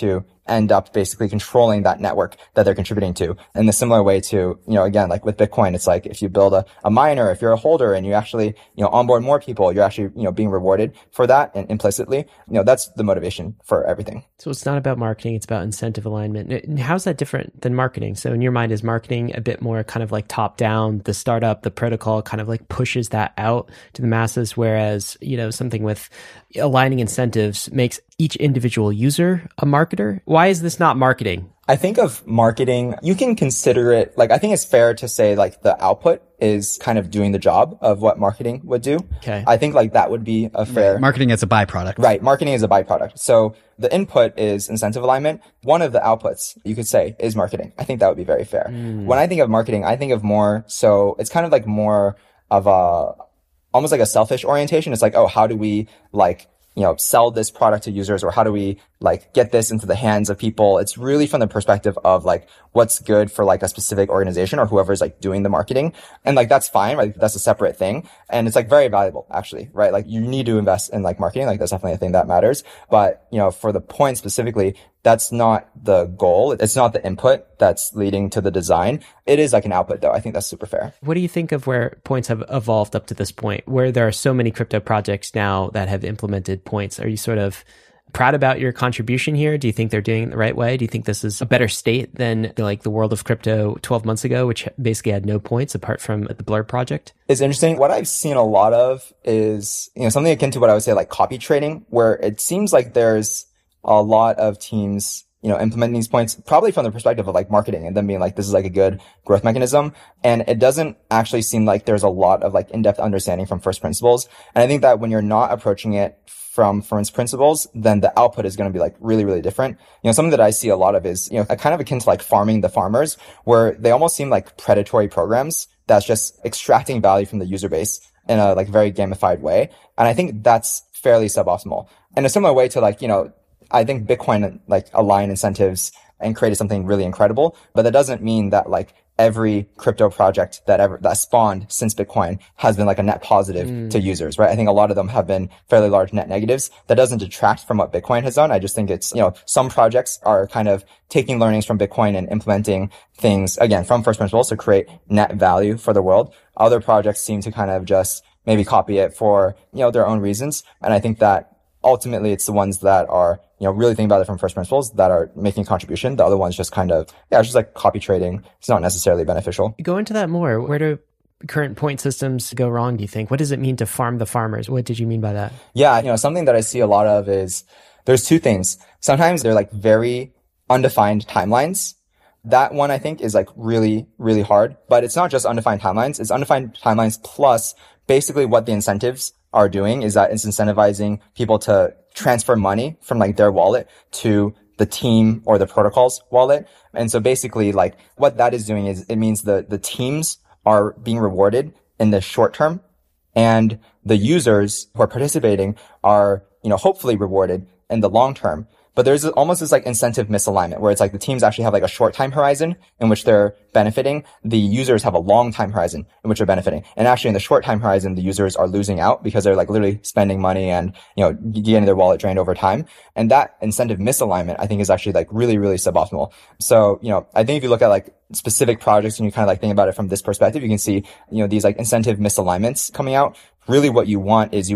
end up basically controlling that network that they're contributing to. In the similar way to, again, like with Bitcoin, it's like if you build a miner, if you're a holder and you actually, onboard more people, you're actually, being rewarded for that, and implicitly, that's the motivation for everything.
So it's not about marketing, it's about incentive alignment. And how's that different than marketing? So in your mind, is marketing a bit more kind of like top down, the startup, the protocol kind of like pushes that out to the masses, whereas, something with aligning incentives makes each individual user a marketer? Why is this not marketing?
I think of marketing, you can consider it, like, I think it's fair to say like the output is kind of doing the job of what marketing would do.
Okay.
I think like that would be a fair...
Right. Marketing is a byproduct.
Right. Marketing is a byproduct. So the input is incentive alignment. One of the outputs, you could say, is marketing. I think that would be very fair. When I think of marketing, I think of more, so it's kind of like more of almost like a selfish orientation. It's like, oh, how do we like, sell this product to users, or how do we like get this into the hands of people? It's really from the perspective of like what's good for like a specific organization or whoever's like doing the marketing. And like, that's fine, right? That's a separate thing. And it's like very valuable actually, right? Like you need to invest in like marketing. Like that's definitely a thing that matters. But, for the point specifically, that's not the goal. It's not the input that's leading to the design. It is like an output though. I think that's super fair.
What do you think of where points have evolved up to this point, where there are so many crypto projects now that have implemented points? Are you sort of proud about your contribution here? Do you think they're doing it the right way? Do you think this is a better state than like the world of crypto 12 months ago, which basically had no points apart from the Blur project?
It's interesting. What I've seen a lot of is, something akin to what I would say like copy trading, where it seems like there's a lot of teams, implementing these points, probably from the perspective of like marketing and them being like, this is like a good growth mechanism. And it doesn't actually seem like there's a lot of like in-depth understanding from first principles. And I think that when you're not approaching it from first principles, then the output is going to be like really, really different. Something that I see a lot of is, kind of akin to like farming the farmers, where they almost seem like predatory programs that's just extracting value from the user base in a like very gamified way. And I think that's fairly suboptimal. In a similar way to like, I think Bitcoin like aligned incentives and created something really incredible, but that doesn't mean that like every crypto project that spawned since Bitcoin has been like a net positive to users, right? I think a lot of them have been fairly large net negatives. That doesn't detract from what Bitcoin has done. I just think it's, some projects are kind of taking learnings from Bitcoin and implementing things again from first principles to create net value for the world. Other projects seem to kind of just maybe copy it for, their own reasons. And I think that ultimately it's the ones that are, really thinking about it from first principles that are making a contribution. The other ones just kind of, it's just like copy trading. It's not necessarily beneficial.
Go into that more. Where do current point systems go wrong, do you think? What does it mean to farm the farmers? What did you mean by that?
Yeah, something that I see a lot of is there's two things. Sometimes they're like very undefined timelines. That one I think is like really, really hard, but it's not just undefined timelines. It's undefined timelines plus basically what the incentives are doing is that it's incentivizing people to transfer money from like their wallet to the team or the protocol's wallet. And so basically like what that is doing is it means the teams are being rewarded in the short term and the users who are participating are, hopefully rewarded in the long term. But there's almost this like incentive misalignment where it's like the teams actually have like a short time horizon in which they're benefiting. The users have a long time horizon in which they're benefiting. And actually in the short time horizon, the users are losing out because they're like literally spending money and, getting their wallet drained over time. And that incentive misalignment, I think is actually like really, really suboptimal. So, I think if you look at like specific projects and you kind of like think about it from this perspective, you can see, these like incentive misalignments coming out. Really what you want is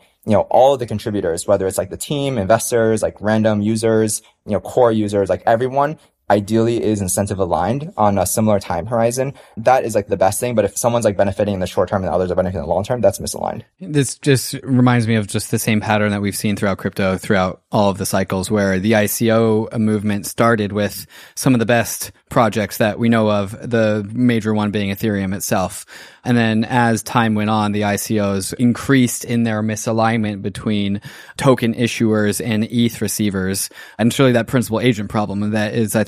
all of the contributors, whether it's like the team, investors, like random users, core users, like everyone ideally is incentive aligned on a similar time horizon. That is like the best thing. But if someone's like benefiting in the short term and others are benefiting in the long term, that's misaligned.
This just reminds me of just the same pattern that we've seen throughout crypto, throughout all of the cycles, where the ICO movement started with some of the best projects that we know of, the major one being Ethereum itself. And then as time went on, the ICOs increased in their misalignment between token issuers and ETH receivers. And surely that principal agent problem, and that is, I think,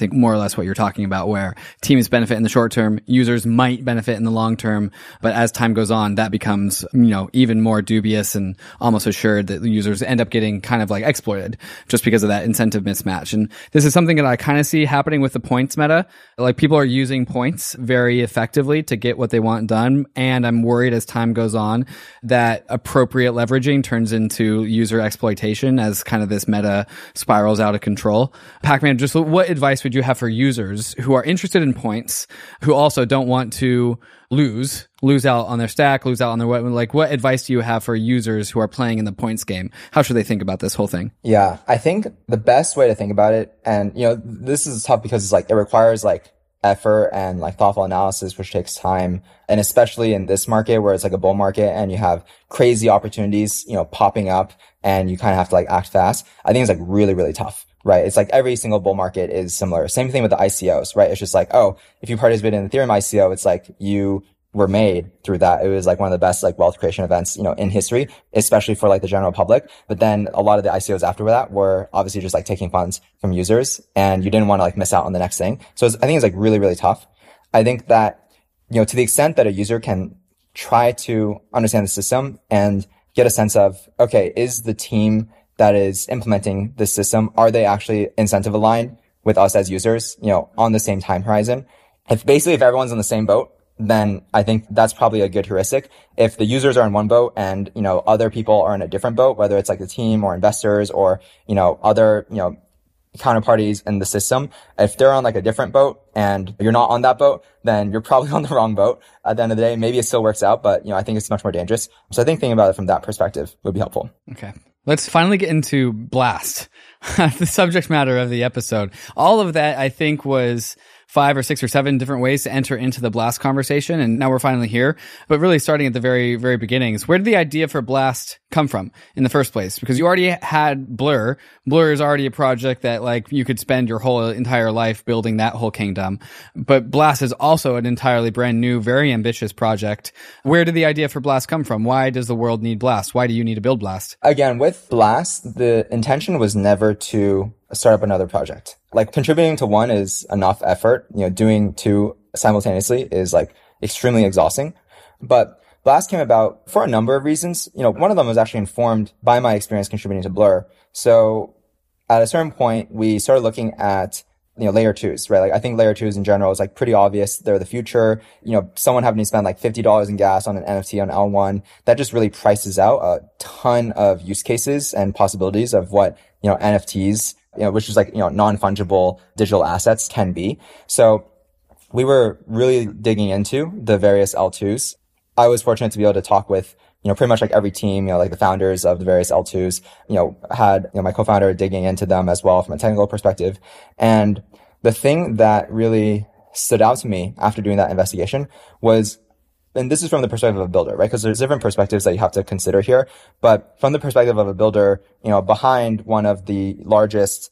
think more or less what you're talking about, where teams benefit in the short term, users might benefit in the long term, but as time goes on, that becomes, even more dubious and almost assured that the users end up getting kind of like exploited just because of that incentive mismatch. And this is something that I kind of see happening with the points meta. Like, people are using points very effectively to get what they want done. And I'm worried as time goes on that appropriate leveraging turns into user exploitation as kind of this meta spirals out of control. Pac-Man, just what advice would you have for users who are interested in points, who also don't want to lose out on their stack, lose out on their what advice do you have for users who are playing in the points game? How should they think about this whole thing?
Yeah, I think the best way to think about it, and this is tough because it's like it requires like effort and like thoughtful analysis, which takes time. And especially in this market where it's like a bull market and you have crazy opportunities, popping up and you kind of have to like act fast. I think it's like really, really tough, right? It's like every single bull market is similar. Same thing with the ICOs, right? It's just like, if you participate in the Ethereum ICO, it's like you were made through that. It was like one of the best like wealth creation events, in history, especially for like the general public. But then a lot of the ICOs after that were obviously just like taking funds from users and you didn't want to like miss out on the next thing. So I think it's like really, really tough. I think that, to the extent that a user can try to understand the system and get a sense of, okay, is the team that is implementing this system, are they actually incentive aligned with us as users, on the same time horizon? If everyone's in the same boat, then I think that's probably a good heuristic. If the users are in one boat and, other people are in a different boat, whether it's like the team or investors or, other, counterparties in the system, if they're on like a different boat and you're not on that boat, then you're probably on the wrong boat. At the end of the day, maybe it still works out, but, I think it's much more dangerous. So I think thinking about it from that perspective would be helpful.
Okay. Let's finally get into Blast, the subject matter of the episode. All of that, I think, was 5 or 6 or 7 different ways to enter into the Blast conversation. And now we're finally here. But really starting at the very, very beginnings, where did the idea for Blast come from in the first place? Because you already had Blur. Blur is already a project that like you could spend your whole entire life building that whole kingdom. But Blast is also an entirely brand new, very ambitious project. Where did the idea for Blast come from? Why does the world need Blast? Why do you need to build Blast?
Again, with Blast, the intention was never to start up another project. Like, contributing to one is enough effort. Doing 2 simultaneously is like extremely exhausting. But Blast came about for a number of reasons. One of them was actually informed by my experience contributing to Blur. So at a certain point, we started looking at, layer 2s, right? Like, I think layer 2s in general is like pretty obvious. They're the future. Someone having to spend like $50 in gas on an NFT on L1, that just really prices out a ton of use cases and possibilities of what, NFTs, which is like, non-fungible digital assets can be. So we were really digging into the various L2s. I was fortunate to be able to talk with, pretty much like every team, like the founders of the various L2s, had, my co-founder digging into them as well from a technical perspective. And the thing that really stood out to me after doing that investigation was, and this is from the perspective of a builder, right? Because there's different perspectives that you have to consider here. But from the perspective of a builder, behind one of the largest,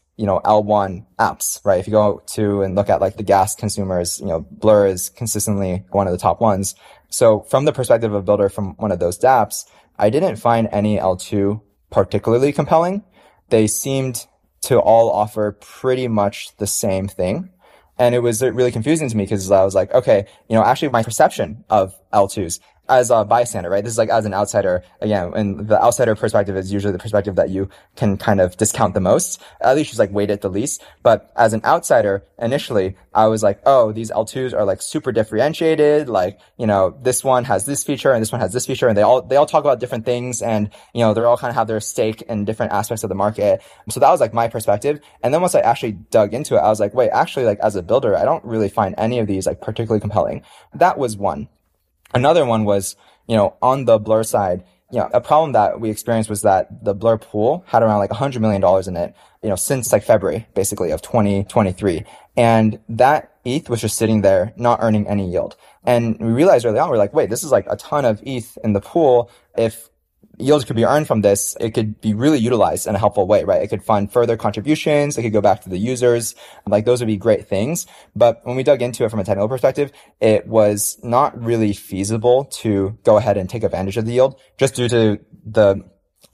L1 apps, right? If you go to and look at like the gas consumers, Blur is consistently one of the top ones. So from the perspective of a builder from one of those dApps, I didn't find any L2 particularly compelling. They seemed to all offer pretty much the same thing. And it was really confusing to me because I was like, okay, actually my perception of L2s as a bystander, right? This is like as an outsider, again, and the outsider perspective is usually the perspective that you can kind of discount the most, at least just like weight it the least. But as an outsider, initially, I was like, oh, these L2s are like super differentiated. Like, this one has this feature and this one has this feature, and they all talk about different things, and, they're all kind of have their stake in different aspects of the market. So that was like my perspective. And then once I actually dug into it, I was like, wait, actually, like as a builder, I don't really find any of these like particularly compelling. That was one. Another one was, on the Blur side, a problem that we experienced was that the Blur pool had around like $100 million in it, since like February, basically, of 2023. And that ETH was just sitting there, not earning any yield. And we realized early on, we're like, wait, this is like a ton of ETH in the pool. If yields could be earned from this, it could be really utilized in a helpful way, right? It could fund further contributions. It could go back to the users. Like, those would be great things. But when we dug into it from a technical perspective, it was not really feasible to go ahead and take advantage of the yield just due to the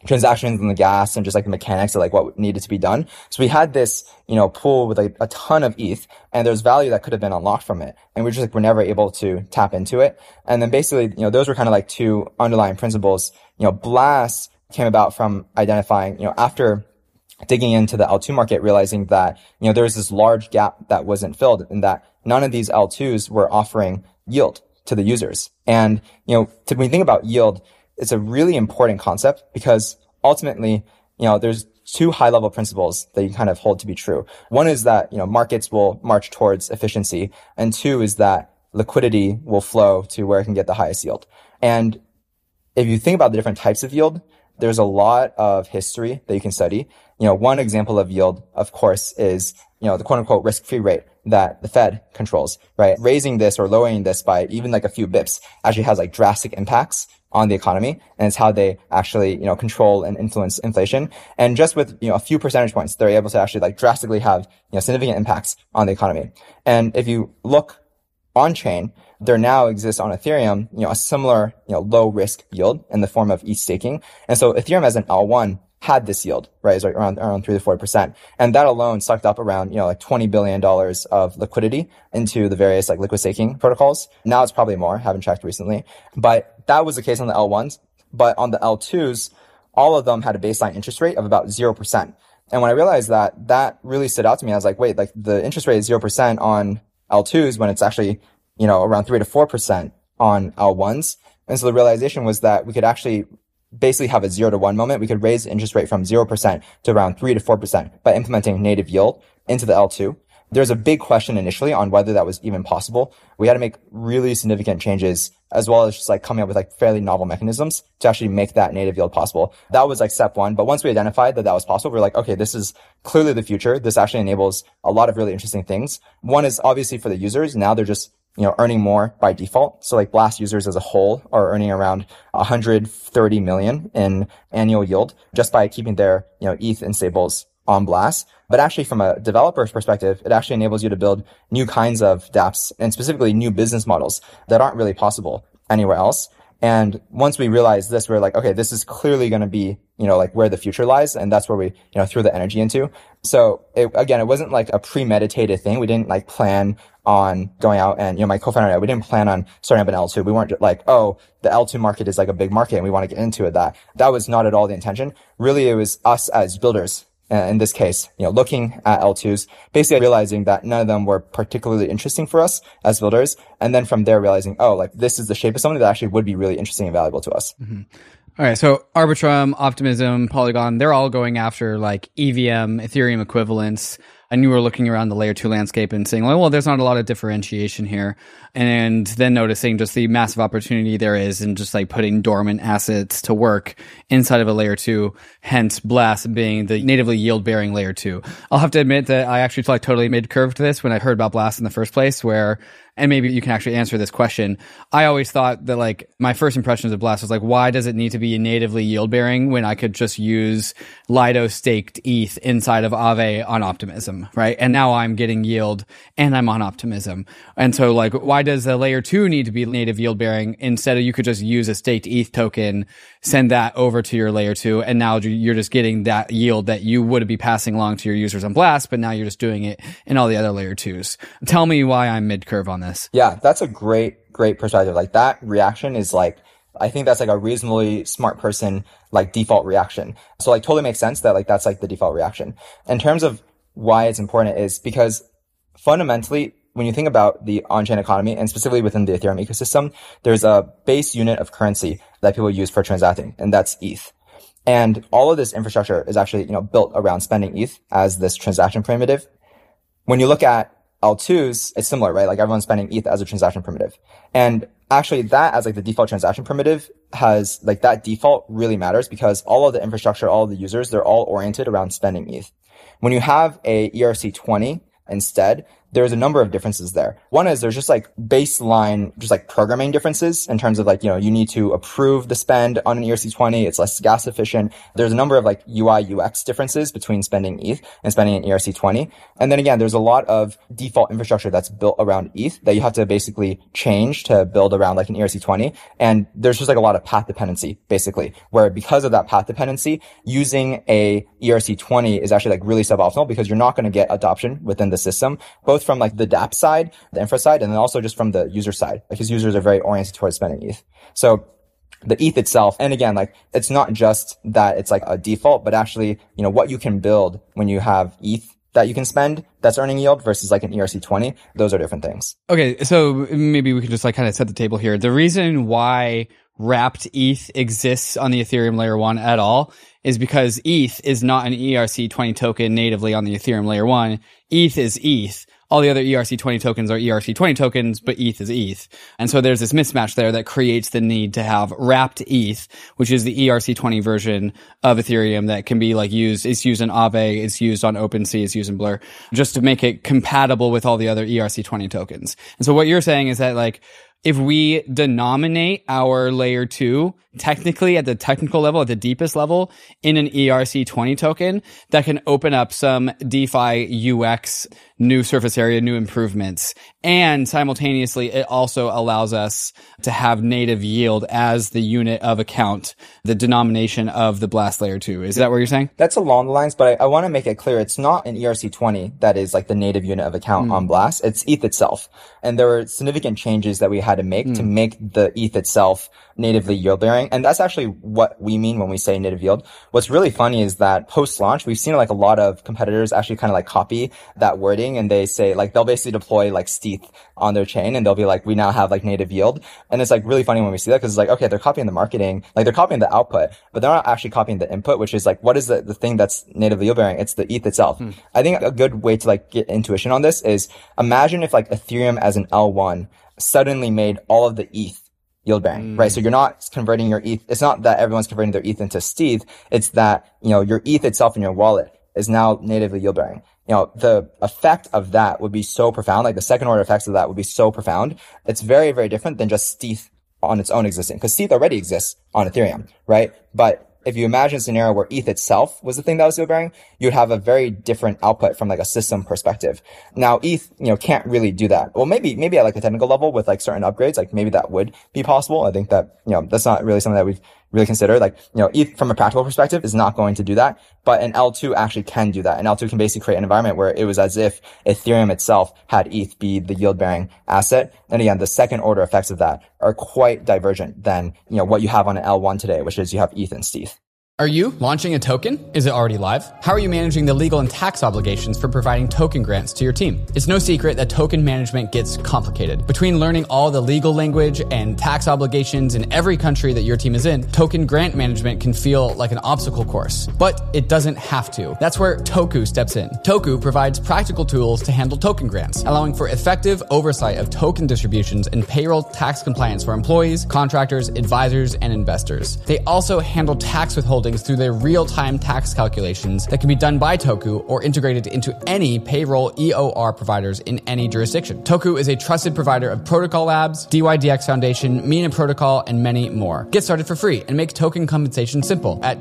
transactions and the gas and just like the mechanics of like what needed to be done. So we had this, pool with like a ton of ETH, and there's value that could have been unlocked from it. And we're never able to tap into it. And then basically, those were kind of like two underlying principles. Blast came about from identifying, after digging into the L2 market, realizing that, there was this large gap that wasn't filled and that none of these L2s were offering yield to the users. And, when you think about yield, it's a really important concept because ultimately, there's two high level principles that you kind of hold to be true. One is that, markets will march towards efficiency. And two is that liquidity will flow to where it can get the highest yield. And if you think about the different types of yield, there's a lot of history that you can study. One example of yield, of course, is, the quote unquote risk-free rate that the Fed controls, right? Raising this or lowering this by even like a few bips actually has like drastic impacts on the economy. And it's how they actually, control and influence inflation. And just with, a few percentage points, they're able to actually like drastically have, significant impacts on the economy. And if you look on chain, there now exists on Ethereum, a similar, low risk yield in the form of ETH staking. And so Ethereum as an L1 had this yield, right? It's like around 3 to 4%. And that alone sucked up around, like $20 billion of liquidity into the various like liquid staking protocols. Now it's probably more, haven't checked recently, but that was the case on the L1s. But on the L2s, all of them had a baseline interest rate of about 0%. And when I realized that, that really stood out to me. I was like, wait, like the interest rate is 0% on L2s when it's actually, around 3 to 4% on L1s. And so the realization was that we could actually basically have a 0 to 1 moment. We could raise the interest rate from 0% to around 3 to 4% by implementing native yield into the L2. There's a big question initially on whether that was even possible. We had to make really significant changes as well as just like coming up with like fairly novel mechanisms to actually make that native yield possible. That was like step one. But once we identified that that was possible, we're like, okay, this is clearly the future. This actually enables a lot of really interesting things. One is obviously for the users. Now they're just earning more by default. So like Blast users as a whole are earning around 130 million in annual yield just by keeping their, ETH and stables on Blast. But actually from a developer's perspective, it actually enables you to build new kinds of dApps and specifically new business models that aren't really possible anywhere else. And once we realized this, we're like, okay, this is clearly going to be, like where the future lies. And that's where we, threw the energy into. So it wasn't like a premeditated thing. We didn't like plan on going out and, my co-founder and I, we didn't plan on starting up an L2. We weren't like, oh, the L2 market is like a big market and we want to get into it. That was not at all the intention. Really, it was us as builders. In this case, looking at L2s, basically realizing that none of them were particularly interesting for us as builders. And then from there realizing, oh, like this is the shape of something that actually would be really interesting and valuable to us.
Mm-hmm. All right. So Arbitrum, Optimism, Polygon, they're all going after like EVM, Ethereum equivalents. And you were looking around the layer 2 landscape and saying, well, there's not a lot of differentiation here. And then noticing just the massive opportunity there is in just like putting dormant assets to work inside of a layer 2, hence Blast being the natively yield bearing layer 2. I'll have to admit that I actually felt like totally mid-curved this when I heard about Blast in the first place, where, and maybe you can actually answer this question. I always thought that like my first impressions of Blast was like, why does it need to be natively yield bearing when I could just use Lido staked ETH inside of Aave on Optimism, right? And now I'm getting yield and I'm on Optimism. And so like, why does the layer 2 need to be native yield bearing instead of you could just use a staked ETH token, send that over to your layer 2, and now you're just getting that yield that you would be passing along to your users on Blast, but now you're just doing it in all the other layer 2s. Tell me why I'm mid-curve on this.
Yeah, that's a great perspective. Like that reaction is like, I think that's like a reasonably smart person, like default reaction. So like totally makes sense that like that's like the default reaction. In terms of why it's important is because fundamentally, when you think about the on-chain economy and specifically within the Ethereum ecosystem, there's a base unit of currency that people use for transacting, and that's ETH. And all of this infrastructure is actually, built around spending ETH as this transaction primitive. When you look at L2s, it's similar, right? Like everyone's spending ETH as a transaction primitive. And actually that as like the default transaction primitive has like that default really matters because all of the infrastructure, all of the users, they're all oriented around spending ETH. When you have a ERC20 instead, there's a number of differences there. One is there's just like baseline, just like programming differences in terms of like, you need to approve the spend on an ERC20. It's less gas efficient. There's a number of like UI UX differences between spending ETH and spending an ERC20. And then again, there's a lot of default infrastructure that's built around ETH that you have to basically change to build around like an ERC20. And there's just like a lot of path dependency, basically, where because of that path dependency, using a ERC20 is actually like really suboptimal because you're not going to get adoption within the system, both from like the dApp side, the infra side, and then also just from the user side, because users are very oriented towards spending ETH. So the ETH itself, and again, like it's not just that it's like a default, but actually, what you can build when you have ETH that you can spend that's earning yield versus like an ERC20, those are different things.
Okay, so maybe we could just like kind of set the table here. The reason why wrapped ETH exists on the Ethereum layer 1 at all is because ETH is not an ERC20 token natively on the Ethereum layer 1. ETH is ETH. All the other ERC20 tokens are ERC20 tokens, but ETH is ETH. And so there's this mismatch there that creates the need to have wrapped ETH, which is the ERC20 version of Ethereum that can be like used. It's used in Aave, it's used on OpenSea, it's used in Blur, just to make it compatible with all the other ERC20 tokens. And so what you're saying is that like, if we denominate our layer 2 technically at the technical level, at the deepest level in an ERC20 token, that can open up some DeFi UX, new surface area, new improvements. And simultaneously, it also allows us to have native yield as the unit of account, the denomination of the Blast layer 2. Is that what you're saying?
That's along the lines, but I want to make it clear. It's not an ERC20 that is like the native unit of account on Blast. It's ETH itself. And there were significant changes that we had to make the ETH itself natively yield bearing. And that's actually what we mean when we say native yield. What's really funny is that post launch, we've seen like a lot of competitors actually kind of like copy that wording, and they say like they'll basically deploy like stETH on their chain, and they'll be like, we now have like native yield. And it's like really funny when we see that, because it's like, okay, they're copying the marketing, like they're copying the output, but they're not actually copying the input, which is like, what is the thing that's natively yield bearing? It's the ETH itself. I think a good way to like get intuition on this is imagine if like Ethereum as an L1 suddenly made all of the ETH yield bearing, right? So you're not converting your ETH. It's not that everyone's converting their ETH into stETH. It's that, your ETH itself in your wallet is now natively yield bearing. The effect of that would be so profound. Like the second order effects of that would be so profound. It's very, very different than just stETH on its own existing, because stETH already exists on Ethereum, right? But if you imagine a scenario where ETH itself was the thing that was yield bearing, you'd have a very different output from like a system perspective. Now ETH, can't really do that. Well, maybe at like a technical level with like certain upgrades, like maybe that would be possible. I think that, that's not really something that we've really considered. Like, ETH from a practical perspective is not going to do that, but an L2 actually can do that. And L2 can basically create an environment where it was as if Ethereum itself had ETH be the yield bearing asset. And again, the second order effects of that are quite divergent than, what you have on an L1 today, which is you have ETH and stETH.
Are you launching a token? Is it already live? How are you managing the legal and tax obligations for providing token grants to your team? It's no secret that token management gets complicated. Between learning all the legal language and tax obligations in every country that your team is in, token grant management can feel like an obstacle course. But it doesn't have to. That's where Toku steps in. Toku provides practical tools to handle token grants, allowing for effective oversight of token distributions and payroll tax compliance for employees, contractors, advisors, and investors. They also handle tax withholding through their real-time tax calculations that can be done by Toku or integrated into any payroll EOR providers in any jurisdiction. Toku is a trusted provider of Protocol Labs, DYDX Foundation, Mina Protocol, and many more. Get started for free and make token compensation simple at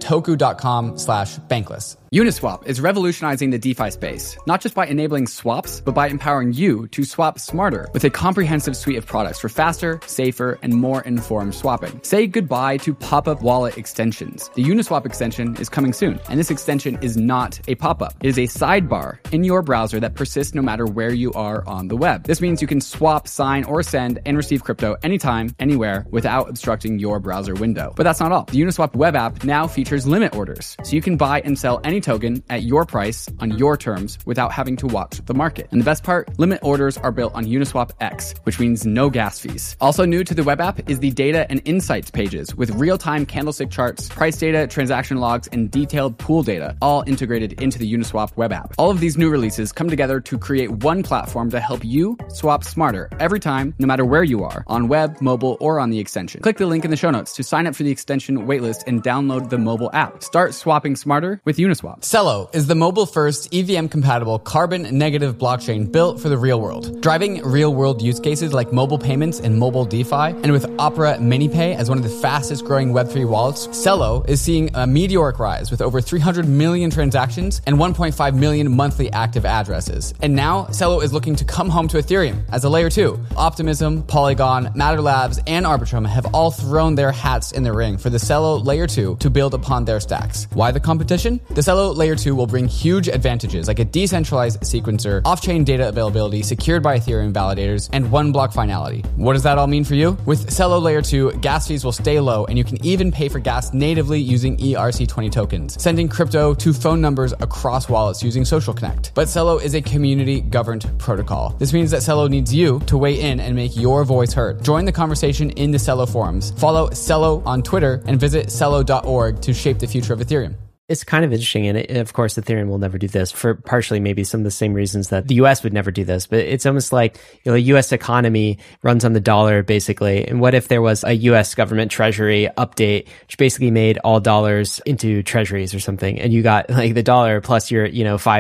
toku.com/bankless.
Uniswap is revolutionizing the DeFi space, not just by enabling swaps, but by empowering you to swap smarter with a comprehensive suite of products for faster, safer, and more informed swapping. Say goodbye to pop-up wallet extensions. The Uniswap extension is coming soon, and this extension is not a pop-up. It is a sidebar in your browser that persists no matter where you are on the web. This means you can swap, sign, or send and receive crypto anytime, anywhere, without obstructing your browser window. But that's not all. The Uniswap web app now features limit orders, so you can buy and sell any token at your price on your terms without having to watch the market. And the best part, limit orders are built on Uniswap X, which means no gas fees. Also new to the web app is the data and insights pages with real-time candlestick charts, price data, transaction logs, and detailed pool data, all integrated into the Uniswap web app. All of these new releases come together to create one platform to help you swap smarter every time, no matter where you are, on web, mobile, or on the extension. Click the link in the show notes to sign up for the extension waitlist and download the mobile app. Start swapping smarter with Uniswap. Swap.
Celo is the mobile-first EVM-compatible carbon-negative blockchain built for the real world, driving real-world use cases like mobile payments and mobile DeFi. And with Opera MiniPay as one of the fastest-growing Web3 wallets, Celo is seeing a meteoric rise with over 300 million transactions and 1.5 million monthly active addresses. And now, Celo is looking to come home to Ethereum as a layer 2. Optimism, Polygon, Matter Labs, and Arbitrum have all thrown their hats in the ring for the Celo layer 2 to build upon their stacks. Why the competition? The Celo layer 2 will bring huge advantages like a decentralized sequencer, off-chain data availability secured by Ethereum validators, and one block finality. What does that all mean for you? With Celo layer 2, gas fees will stay low, and you can even pay for gas natively using ERC20 tokens, sending crypto to phone numbers across wallets using Social Connect. But Celo is a community-governed protocol. This means that Celo needs you to weigh in and make your voice heard. Join the conversation in the Celo forums. Follow Celo on Twitter and visit Celo.org to shape the future of Ethereum.
It's kind of interesting, and of course, Ethereum will never do this for partially maybe some of the same reasons that the US would never do this. But it's almost like, the US economy runs on the dollar, basically. And what if there was a US government treasury update, which basically made all dollars into treasuries or something, and you got like the dollar plus your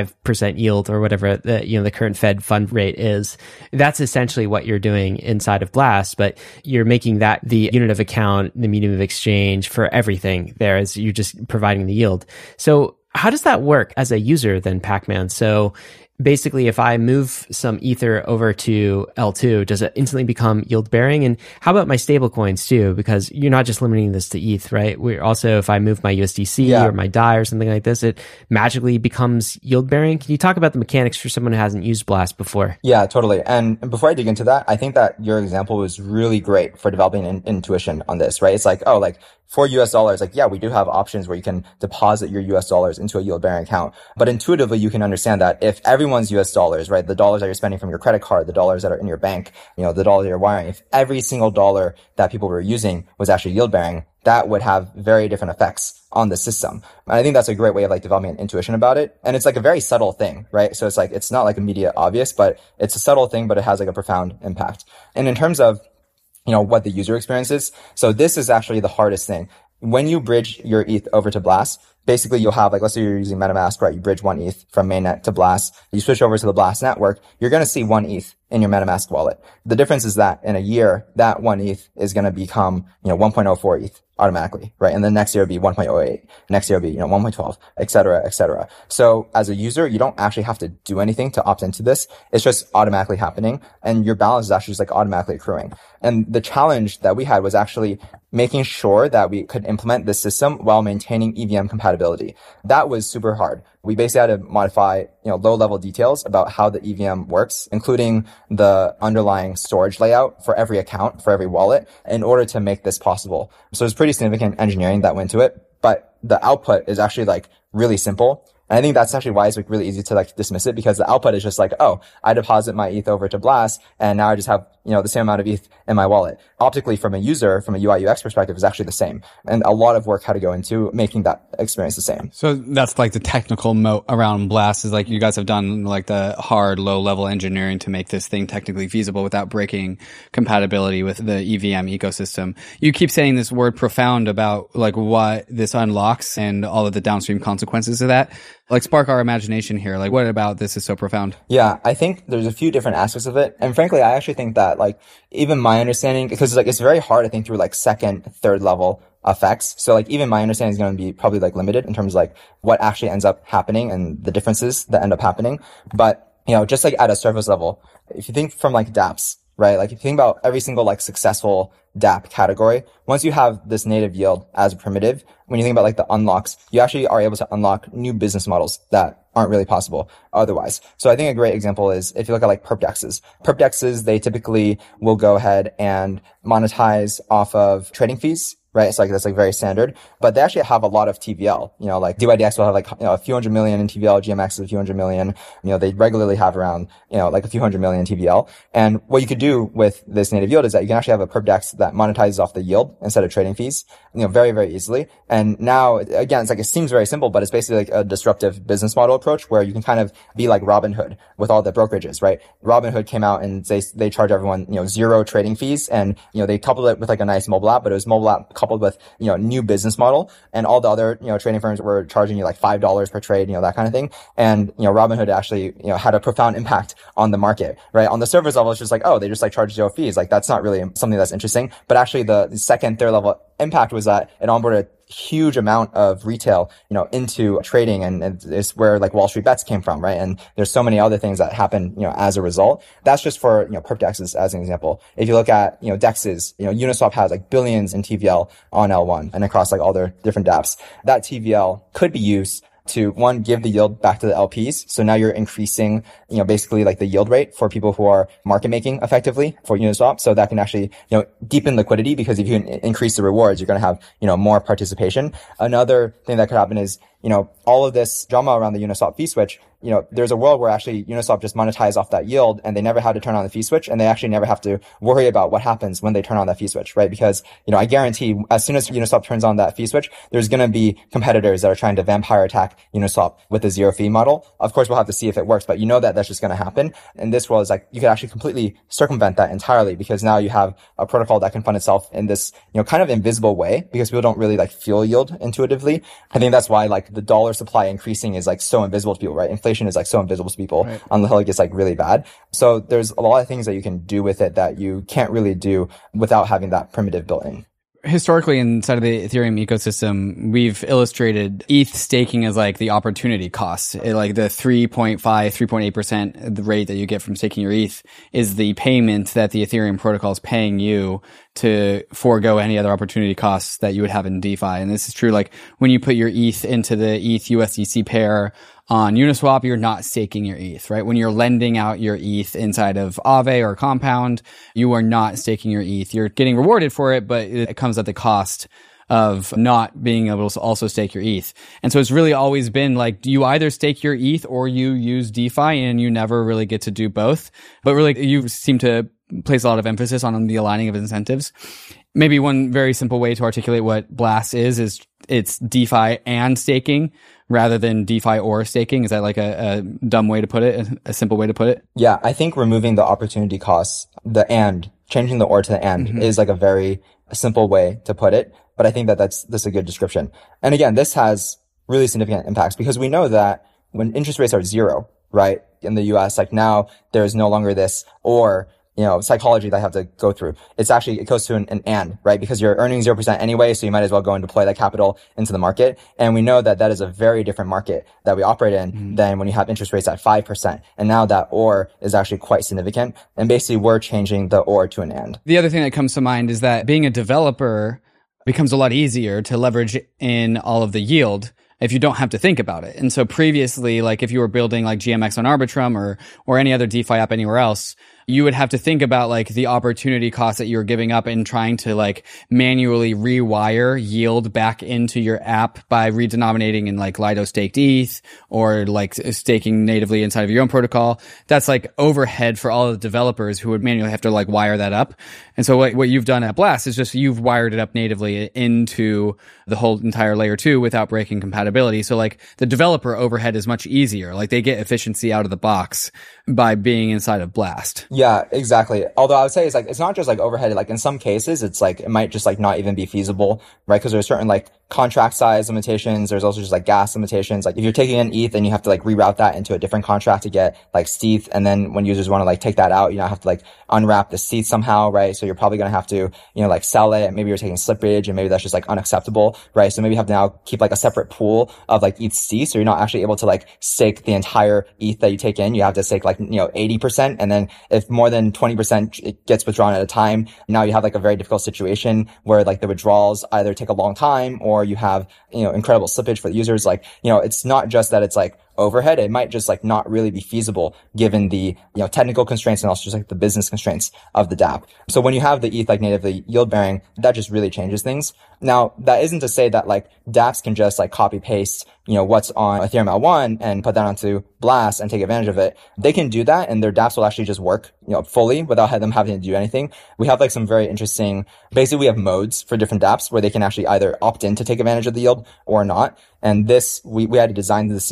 5% yield or whatever the current Fed fund rate is. That's essentially what you're doing inside of Blast, but you're making that the unit of account, the medium of exchange for everything there, as you're just providing the yield. So how does that work as a user then, Pac-Man? So basically, if I move some Ether over to L2, does it instantly become yield bearing? And how about my stable coins too? Because you're not just limiting this to ETH, right? We're also, if I move my USDC or my DAI or something like this, it magically becomes yield bearing. Can you talk about the mechanics for someone who hasn't used Blast before?
Yeah, totally. And before I dig into that, I think that your example was really great for developing an intuition on this, right? It's like, for US dollars, we do have options where you can deposit your US dollars into a yield bearing account. But intuitively, you can understand that if everyone's US dollars, right, the dollars that you're spending from your credit card, the dollars that are in your bank, the dollars that you're wiring, if every single dollar that people were using was actually yield bearing, that would have very different effects on the system. And I think that's a great way of developing an intuition about it. And it's a very subtle thing, right? So it's not immediate obvious, but it's a subtle thing, but it has a profound impact. And in terms of what the user experience is. So this is actually the hardest thing. When you bridge your ETH over to Blast, basically you'll have, let's say you're using MetaMask, right? You bridge one ETH from mainnet to Blast. You switch over to the Blast network. You're going to see one ETH in your MetaMask wallet. The difference is that in a year, that one ETH is going to become, 1.04 ETH automatically, right? And then next year it'll be 1.08. Next year it'll be, 1.12, et cetera, et cetera. So as a user, you don't actually have to do anything to opt into this. It's just automatically happening. And your balance is actually just automatically accruing. And the challenge that we had was actually making sure that we could implement this system while maintaining EVM compatibility. That was super hard. We basically had to modify, low-level details about how the EVM works, including the underlying storage layout for every account, for every wallet, in order to make this possible. So there's pretty significant engineering that went into it, but the output is actually really simple. And I think that's actually why it's really easy to dismiss it, because the output is just I deposit my ETH over to Blast and now I just have, the same amount of ETH in my wallet. Optically, from a user, from a UI UX perspective, is actually the same. And a lot of work had to go into making that experience the same.
So that's the technical moat around Blast is you guys have done the hard low level engineering to make this thing technically feasible without breaking compatibility with the EVM ecosystem. You keep saying this word profound about what this unlocks and all of the downstream consequences of that. Spark our imagination here. What about this is so profound?
Yeah, I think there's a few different aspects of it. And frankly, I actually think that even my understanding, because it's very hard to think through second, third level effects. So even my understanding is going to be probably limited in terms of what actually ends up happening and the differences that end up happening. But, just at a surface level, if you think from dApps, right? If you think about every single successful dApp category, once you have this native yield as a primitive, when you think about the unlocks, you actually are able to unlock new business models that aren't really possible otherwise. So I think a great example is if you look at perp dexes. Perp dexes, they typically will go ahead and monetize off of trading fees, right? So that's very standard, but they actually have a lot of TVL, DYDX will have a few hundred million in TVL, GMX is a few hundred million, they regularly have around, a few hundred million in TVL. And what you could do with this native yield is that you can actually have a perp dex that monetizes off the yield instead of trading fees, very, very easily. And now, again, it seems very simple, but it's basically a disruptive business model approach where you can kind of be like Robinhood with all the brokerages, right? Robinhood came out and they charge everyone, 0 trading fees, and, they coupled it with a nice mobile app, but it was mobile app coupled with, new business model, and all the other, trading firms were charging you like $5 per trade, that kind of thing. And, Robinhood actually, had a profound impact on the market, right? On the servers level, it's just like, oh, they just like charge zero fees. Like that's not really something that's interesting. But actually the second, third level impact was that it onboarded huge amount of retail, into trading, and it's where like Wall Street Bets came from, right? And there's so many other things that happen, as a result. That's just for, perp dexes as an example. If you look at, dexes, Uniswap has like billions in TVL on L1 and across like all their different dApps. That TVL could be used to, one, give the yield back to the LPs. So now you're increasing, basically like the yield rate for people who are market making effectively for Uniswap. So that can actually, deepen liquidity, because if you can increase the rewards, you're going to have, more participation. Another thing that could happen is, all of this drama around the Uniswap fee switch, there's a world where actually Uniswap just monetize off that yield and they never had to turn on the fee switch, and they actually never have to worry about what happens when they turn on that fee switch, right? Because, I guarantee as soon as Uniswap turns on that fee switch, there's going to be competitors that are trying to vampire attack Uniswap with the zero fee model. Of course, we'll have to see if it works, but that's just going to happen. And this world is like, you could actually completely circumvent that entirely, because now you have a protocol that can fund itself in this, kind of invisible way, because people don't really like feel yield intuitively. I think that's why like the dollar supply increasing is like so invisible to people, right? Inflation is like so invisible to people, right, until it gets like really bad. So there's a lot of things that you can do with it that you can't really do without having that primitive built in.
Historically, inside of the Ethereum ecosystem, we've illustrated ETH staking as like the opportunity cost. Like the 3.8% the rate that you get from staking your ETH is the payment that the Ethereum protocol is paying you to forego any other opportunity costs that you would have in DeFi. And this is true like when you put your ETH into the ETH USDC pair on Uniswap, you're not staking your ETH, right? When you're lending out your ETH inside of Aave or Compound, you are not staking your ETH. You're getting rewarded for it, but it comes at the cost of not being able to also stake your ETH. And so it's really always been like, you either stake your ETH or you use DeFi, and you never really get to do both. But really, you seem to place a lot of emphasis on the aligning of incentives. Maybe one very simple way to articulate what Blast is it's DeFi and staking rather than DeFi or staking. Is that like a dumb way to put it, a simple way to put it?
Yeah, I think removing the opportunity costs, changing the OR to the and is like a very simple way to put it. But I think that's a good description. And again, this has really significant impacts, because we know that when interest rates are zero, right, in the US, like now there's no longer this or psychology that I have to go through. It goes to an and, right? Because you're earning 0% anyway, so you might as well go and deploy that capital into the market. And we know that is a very different market that we operate in than when you have interest rates at 5%. And now that OR is actually quite significant. And basically we're changing the OR to an and.
The other thing that comes to mind is that being a developer becomes a lot easier to leverage in all of the yield if you don't have to think about it. And so previously, like if you were building like GMX on Arbitrum or any other DeFi app anywhere else, you would have to think about like the opportunity cost that you're giving up and trying to like manually rewire yield back into your app by redenominating in like Lido staked ETH or like staking natively inside of your own protocol. That's like overhead for all the developers who would manually have to like wire that up. And so what you've done at Blast is just you've wired it up natively into the whole entire layer 2 without breaking compatibility. So like the developer overhead is much easier. Like they get efficiency out of the box by being inside of Blast.
Yeah, exactly. Although I would say it's not just like overhead. Like in some cases, it's like, it might just like not even be feasible, right? Because there's certain like contract size limitations. There's also just like gas limitations. Like if you're taking in ETH and you have to like reroute that into a different contract to get like stETH. And then when users want to like take that out, have to like unwrap the stETH somehow, right? So you're probably going to have to, like sell it. Maybe you're taking slippage and maybe that's just like unacceptable, right? So maybe you have to now keep like a separate pool of like ETH stETH. So you're not actually able to like stake the entire ETH that you take in. You have to stake like, 80%. And then if more than 20% it gets withdrawn at a time, now you have like a very difficult situation where like the withdrawals either take a long time or you have, incredible slippage for the users. Like, it's not just that it's like overhead. It might just like not really be feasible given the, technical constraints and also just like the business constraints of the dApp. So when you have the ETH like natively yield bearing, that just really changes things. Now, that isn't to say that like dApps can just like copy paste, what's on Ethereum L1 and put that onto Blast and take advantage of it. They can do that and their dApps will actually just work, fully without them having to do anything. We have like some very interesting, basically we have modes for different dApps where they can actually either opt in to take advantage of the yield or not. And this, we had to design the system so that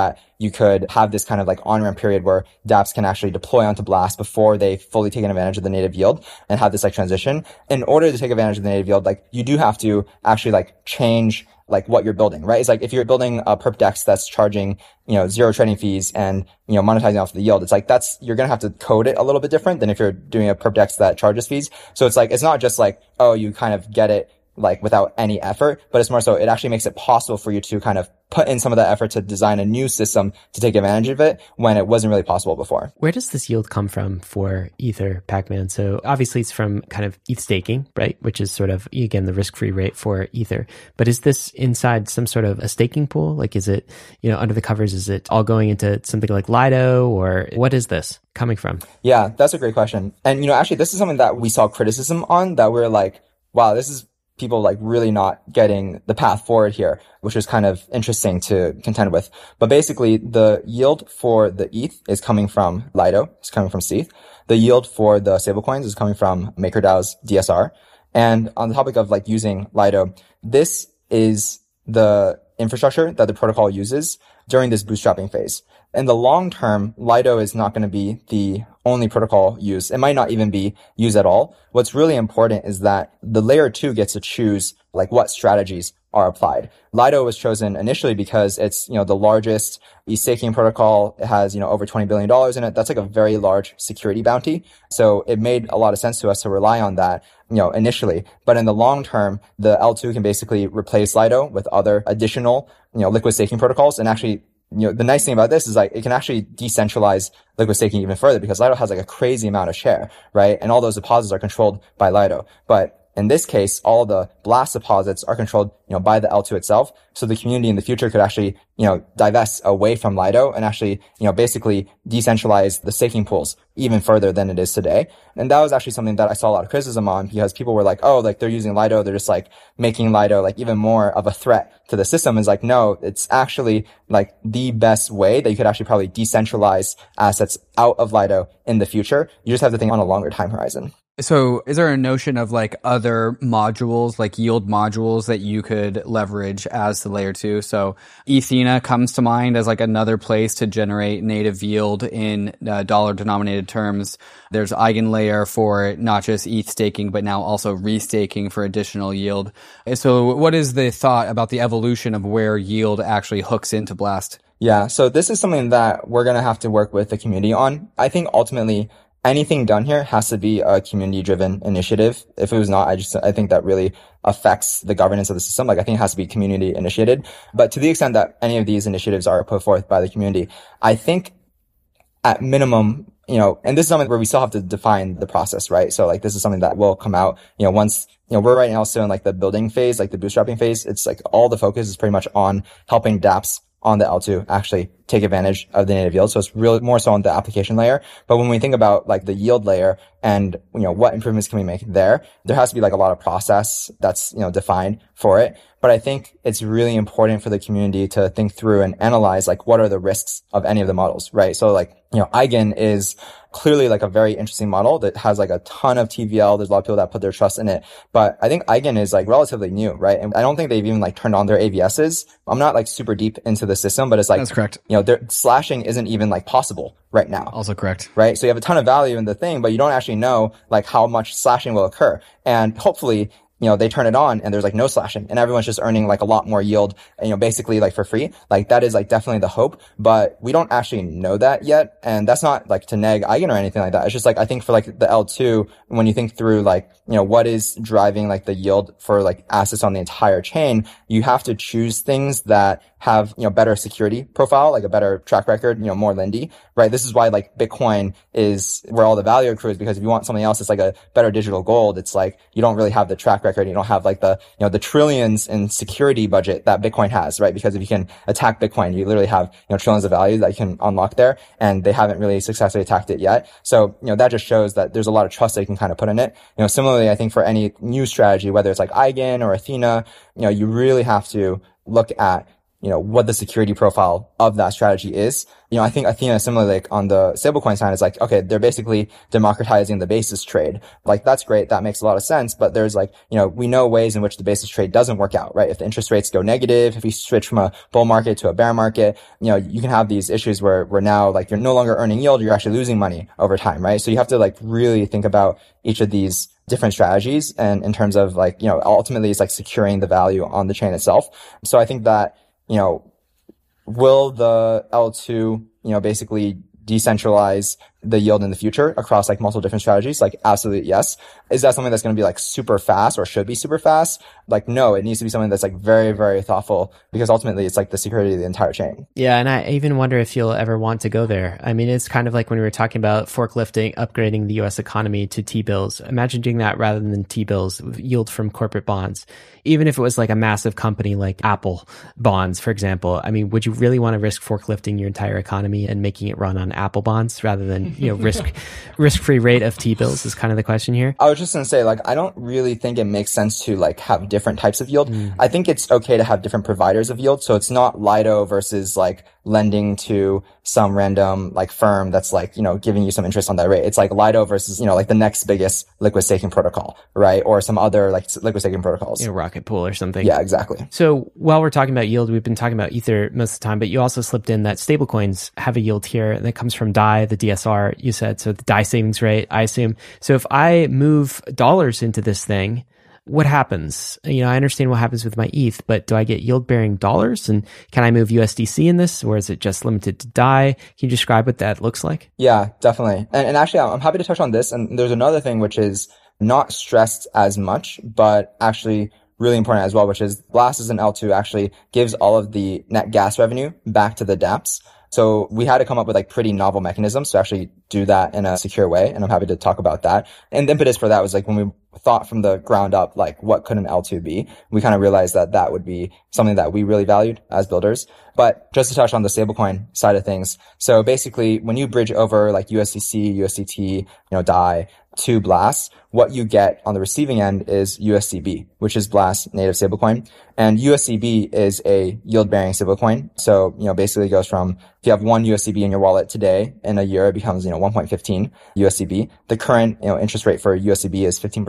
that you could have this kind of like on-ramp period where dApps can actually deploy onto Blast before they fully take advantage of the native yield and have this like transition. In order to take advantage of the native yield, like you do have to actually like change like what you're building, right? It's like if you're building a perp DEX that's charging, zero trading fees and, monetizing off the yield, it's like you're going to have to code it a little bit different than if you're doing a perp DEX that charges fees. So it's like, it's not just like, oh, you kind of get it like without any effort, but it's more so it actually makes it possible for you to kind of put in some of that effort to design a new system to take advantage of it when it wasn't really possible before.
Where does this yield come from for Ether, Pac-Man? So obviously it's from kind of ETH staking, right? Which is sort of, again, the risk-free rate for Ether. But is this inside some sort of a staking pool? Like, is it, under the covers, is it all going into something like Lido, or what is this coming from?
Yeah, that's a great question. And, actually this is something that we saw criticism on, that we're like, wow, this is people like really not getting the path forward here, which is kind of interesting to contend with. But basically the yield for the ETH is coming from Lido. It's coming from Seeth. The yield for the stablecoins is coming from MakerDAO's DSR. And on the topic of like using Lido, this is the infrastructure that the protocol uses during this bootstrapping phase. In the long term, Lido is not going to be the only protocol used. It might not even be used at all. What's really important is that the layer 2 gets to choose like what strategies are applied. Lido was chosen initially because it's, the largest staking protocol. It has, over $20 billion in it. That's like a very large security bounty. So it made a lot of sense to us to rely on that, initially. But in the long term, the L2 can basically replace Lido with other additional, liquid staking protocols. And actually, the nice thing about this is like it can actually decentralize liquid staking even further, because Lido has like a crazy amount of share, right? And all those deposits are controlled by Lido. But in this case, all the Blast deposits are controlled, by the L2 itself. So the community in the future could actually, divest away from Lido and actually, basically decentralize the staking pools even further than it is today. And that was actually something that I saw a lot of criticism on, because people were like, oh, like they're using Lido. They're just like making Lido like even more of a threat to the system. Is like, no, it's actually like the best way that you could actually probably decentralize assets out of Lido in the future. You just have to think on a longer time horizon.
So is there a notion of like other modules, like yield modules that you could leverage as the layer 2? So Ethena comes to mind as like another place to generate native yield in dollar denominated terms. There's EigenLayer for not just ETH staking, but now also restaking for additional yield. So what is the thought about the evolution of where yield actually hooks into Blast?
Yeah. So this is something that we're going to have to work with the community on. I think ultimately anything done here has to be a community-driven initiative. If it was not, I think that really affects the governance of the system. Like, I think it has to be community initiated. But to the extent that any of these initiatives are put forth by the community, I think at minimum, and this is something where we still have to define the process, right? So like, this is something that will come out, once, we're right now still in like the building phase, like the bootstrapping phase. It's like all the focus is pretty much on helping dApps on the L2 actually take advantage of the native yield. So it's really more so on the application layer. But when we think about like the yield layer and, what improvements can we make there has to be like a lot of process that's, defined for it. But I think it's really important for the community to think through and analyze like what are the risks of any of the models, right? So like, Eigen is clearly like a very interesting model that has like a ton of TVL. There's a lot of people that put their trust in it. But I think Eigen is like relatively new, right? And I don't think they've even like turned on their AVSs. I'm not like super deep into the system, but it's like,
that's correct.
Their slashing isn't even like possible right now.
Also correct.
Right? So you have a ton of value in the thing, but you don't actually know like how much slashing will occur. And hopefully, they turn it on and there's like no slashing and everyone's just earning like a lot more yield, basically like for free. Like that is like definitely the hope, but we don't actually know that yet. And that's not like to neg Eigen or anything like that. It's just like, I think for like the L2, when you think through like, what is driving like the yield for like assets on the entire chain, you have to choose things that have, better security profile, like a better track record, more Lindy, right? This is why like Bitcoin is where all the value accrues, because if you want something else, it's like a better digital gold. It's like, you don't really have the track record. You don't have like the, the trillions in security budget that Bitcoin has, right? Because if you can attack Bitcoin, you literally have, trillions of value that you can unlock there, and they haven't really successfully attacked it yet. So, that just shows that there's a lot of trust that you can kind of put in it. Similarly, I think for any new strategy, whether it's like Eigen or Ethena, you really have to look at what the security profile of that strategy is. I think Athena, similarly, like on the stablecoin side, is like, okay, they're basically democratizing the basis trade. Like, that's great. That makes a lot of sense. But there's like, we know ways in which the basis trade doesn't work out, right? If the interest rates go negative, if we switch from a bull market to a bear market, you can have these issues where now like you're no longer earning yield, you're actually losing money over time, right? So you have to like really think about each of these different strategies. And in terms of like, ultimately it's like securing the value on the chain itself. So I think that, will the L2, basically decentralize the yield in the future across like multiple different strategies? Like, absolutely yes. Is that something that's going to be like super fast or should be super fast? Like, no, it needs to be something that's like very, very thoughtful, because ultimately it's like the security of the entire chain.
Yeah. And I even wonder if you'll ever want to go there. I mean, it's kind of like when we were talking about forklifting, upgrading the US economy to T-bills. Imagine doing that rather than T-bills, yield from corporate bonds. Even if it was like a massive company like Apple bonds, for example. I mean, would you really want to risk forklifting your entire economy and making it run on Apple bonds rather than, risk-free rate of T-bills is kind of the question here.
I was just going to say, like, I don't really think it makes sense to like have different types of yield. I think it's okay to have different providers of yield. So it's not Lido versus like lending to some random like firm that's like, giving you some interest on that rate. It's like Lido versus, like the next biggest liquid staking protocol, right? Or some other like liquid staking protocols.
Rocket Pool or something.
Yeah, exactly.
So while we're talking about yield, we've been talking about Ether most of the time, but you also slipped in that stablecoins have a yield here that comes from DAI, the DSR, you said. So the DAI savings rate, I assume. So if I move dollars into this thing, what happens? I understand what happens with my ETH, but do I get yield-bearing dollars? And can I move USDC in this, or is it just limited to DAI? Can you describe what that looks like?
Yeah, definitely. And actually, I'm happy to touch on this. And there's another thing which is not stressed as much, but actually really important as well, which is Blast as an L2 actually gives all of the net gas revenue back to the dApps. So we had to come up with like pretty novel mechanisms to actually do that in a secure way. And I'm happy to talk about that. And the impetus for that was like when we thought from the ground up, like what could an L2 be? We kind of realized that that would be something that we really valued as builders. But just to touch on the stablecoin side of things. So basically when you bridge over like USDC, USDT, DAI to Blast, what you get on the receiving end is USCB, which is Blast native stablecoin. And USCB is a yield-bearing stablecoin. So, basically it goes from, if you have one USCB in your wallet today, in a year it becomes, 1.15 USCB. The current, interest rate for USCB is 15%.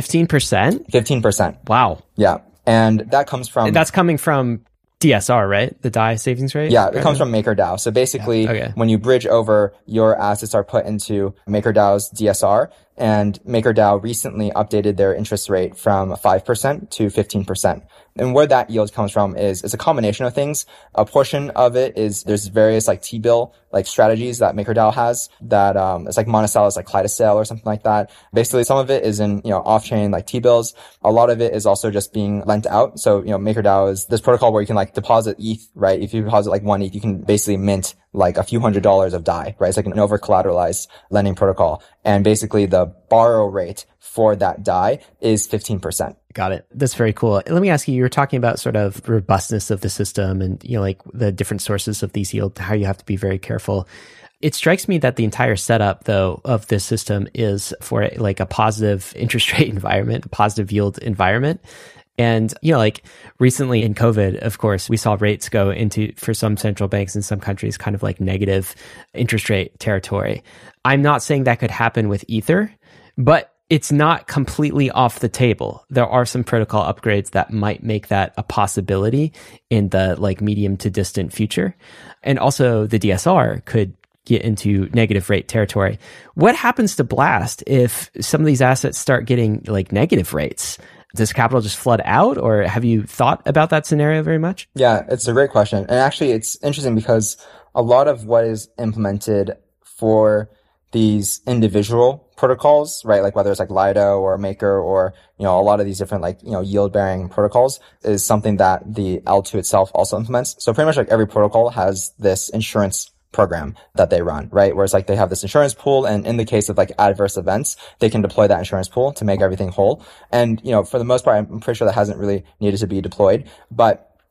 15%?
15%.
Wow.
Yeah. And that comes from...
That's coming from DSR, right? The DAI savings rate?
Yeah, it comes from MakerDAO. So basically, when you bridge over, your assets are put into MakerDAO's DSR, and MakerDAO recently updated their interest rate from 5% to 15%. And where that yield comes from is it's a combination of things. A portion of it is there's various like T-bill like strategies that MakerDAO has that it's like Monocell is like Clydesdale or something like that. Basically, some of it is in off-chain like T-bills. A lot of it is also just being lent out. So MakerDAO is this protocol where you can like deposit ETH, right? If you deposit like one ETH, you can basically mint like a few $100s of DAI, right? It's like an over-collateralized lending protocol. And basically the borrow rate for that DAI is 15%.
Got it. That's very cool. Let me ask you were talking about sort of robustness of the system and, like the different sources of these yield, how you have to be very careful. It strikes me that the entire setup, though, of this system is for like a positive interest rate environment, a positive yield environment. And, like recently in COVID, of course, we saw rates go into, for some central banks in some countries, kind of like negative interest rate territory. I'm not saying that could happen with Ether, but it's not completely off the table. There are some protocol upgrades that might make that a possibility in the like medium to distant future. And also the DSR could get into negative rate territory. What happens to Blast if some of these assets start getting like negative rates? Does capital just flood out, or have you thought about that scenario very much?
Yeah, it's a great question. And actually it's interesting because a lot of what is implemented for these individual protocols, right? Like whether it's like Lido or Maker or, a lot of these different like, yield bearing protocols is something that the L2 itself also implements. So pretty much like every protocol has this insurance program that they run, right? Where it's like they have this insurance pool, and in the case of like adverse events, they can deploy that insurance pool to make everything whole. And, for the most part, I'm pretty sure that hasn't really needed to be deployed. But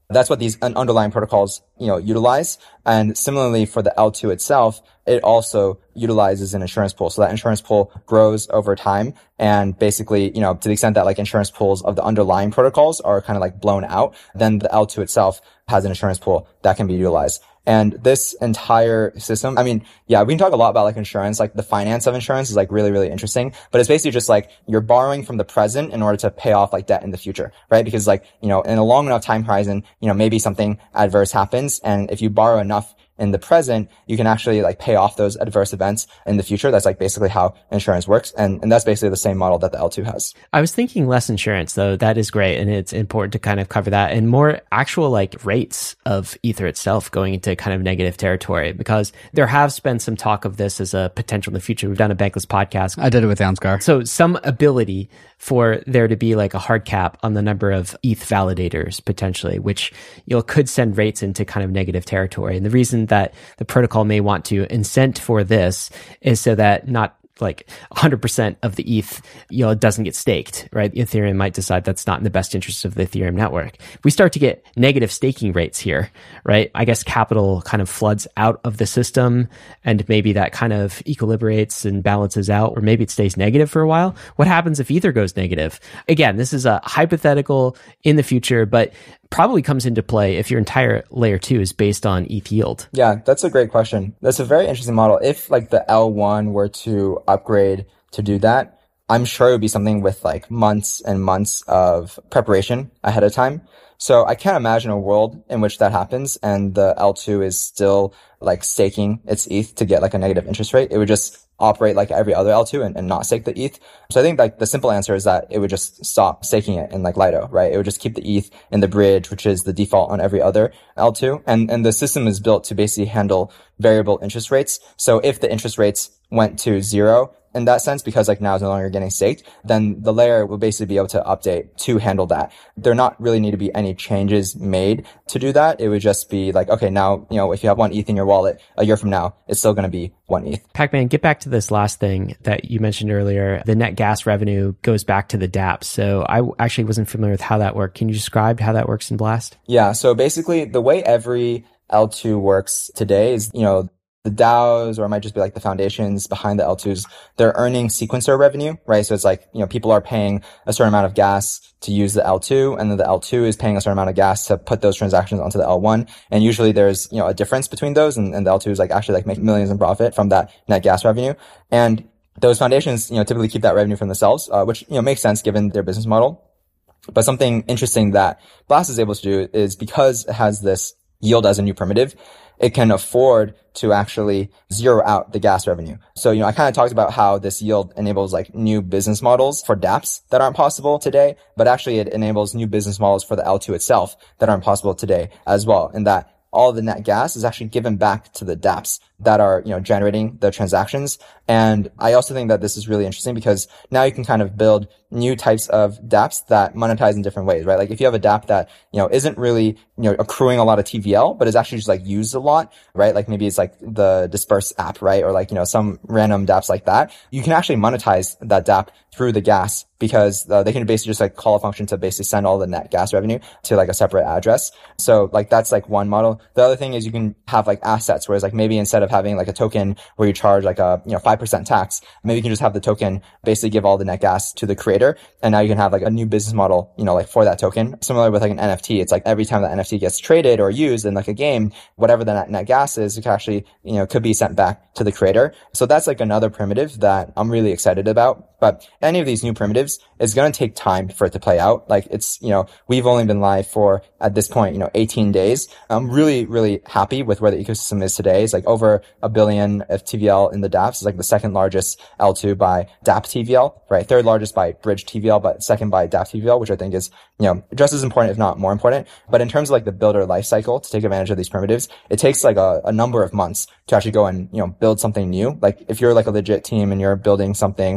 That's what these underlying protocols, utilize. And similarly for the L2 itself, it also utilizes an insurance pool. So that insurance pool grows over time. And basically, to the extent that like insurance pools of the underlying protocols are kind of like blown out, then the L2 itself has an insurance pool that can be utilized. And this entire system, we can talk a lot about like insurance, like the finance of insurance is like really, really interesting, but it's basically just like you're borrowing from the present in order to pay off like debt in the future, right? Because like, in a long enough time horizon, maybe something adverse happens. And if you borrow enough in the present, you can actually like pay off those adverse events in the future. That's like basically how insurance works. And that's basically the same model that the L2 has.
I was thinking less insurance though. That is great. And it's important to kind of cover that and more actual like rates of Ether itself going into kind of negative territory, because there has been some talk of this as a potential in the future. We've done a Bankless podcast.
I did it with Ansgar.
So some ability for there to be like a hard cap on the number of ETH validators potentially, which could send rates into kind of negative territory. And the reason that the protocol may want to incent for this is so that not like 100% of the ETH, doesn't get staked, right? Ethereum might decide that's not in the best interest of the Ethereum network. If we start to get negative staking rates here, right? I guess capital kind of floods out of the system and maybe that kind of equilibrates and balances out, or maybe it stays negative for a while. What happens if Ether goes negative? Again, this is a hypothetical in the future, but probably comes into play if your entire layer 2 is based on ETH yield.
Yeah, that's a great question. That's a very interesting model. If like the L1 were to upgrade to do that, I'm sure it would be something with like months and months of preparation ahead of time. So I can't imagine a world in which that happens and the L2 is still like staking its ETH to get like a negative interest rate. It would just operate like every other L2 and not stake the ETH. So I think like the simple answer is that it would just stop staking it in like Lido, right? It would just keep the ETH in the bridge, which is the default on every other L2. And the system is built to basically handle variable interest rates. So if the interest rates went to zero, in that sense, because like now it's no longer getting staked, then the layer will basically be able to update to handle that. There not really need to be any changes made to do that. It would just be like, okay, now, if you have 1 ETH in your wallet, a year from now, it's still going to be 1 ETH.
Pacman, get back to this last thing that you mentioned earlier. The net gas revenue goes back to the dApps. So I actually wasn't familiar with how that worked. Can you describe how that works in Blast?
Yeah. So basically the way every L2 works today is, the DAOs, or it might just be like the foundations behind the L2s, they're earning sequencer revenue, right? So it's like, people are paying a certain amount of gas to use the L2, and then the L2 is paying a certain amount of gas to put those transactions onto the L1. And usually there's, a difference between those, and the L2 is like actually like making millions in profit from that net gas revenue. And those foundations, typically keep that revenue for themselves, which, makes sense given their business model. But something interesting that Blast is able to do is because it has this yield as a new primitive, it can afford to actually zero out the gas revenue. So, I kind of talked about how this yield enables like new business models for dApps that aren't possible today, but actually it enables new business models for the L2 itself that aren't possible today as well. And that all the net gas is actually given back to the dApps that are, generating the transactions. And I also think that this is really interesting because now you can kind of build new types of dApps that monetize in different ways, right? Like if you have a dApp that, isn't really, accruing a lot of TVL, but is actually just like used a lot, right? Like maybe it's like the Disperse app, right? Or like, some random dApps like that. You can actually monetize that dApp through the gas because they can basically just like call a function to basically send all the net gas revenue to like a separate address. So like that's like one model. The other thing is you can have like assets, whereas like maybe instead of having like a token where you charge like a 5% tax, maybe you can just have the token basically give all the net gas to the creator, and now you can have like a new business model like for that token. Similar with like an NFT, it's like every time that NFT gets traded or used in like a game, whatever the net gas is, it can actually could be sent back to the creator. So that's like another primitive that I'm really excited about. But any of these new primitives is going to take time for it to play out. Like it's, we've only been live for at this point, 18 days. I'm really, really happy with where the ecosystem is today. It's like over 1 billion of TVL in the dApps. It's like the second largest L2 by dApp TVL, right? Third largest by bridge TVL, but second by dApp TVL, which I think is, just as important, if not more important. But in terms of like the builder life cycle to take advantage of these primitives, it takes like a number of months to actually go and, build something new. Like if you're like a legit team and you're building something that's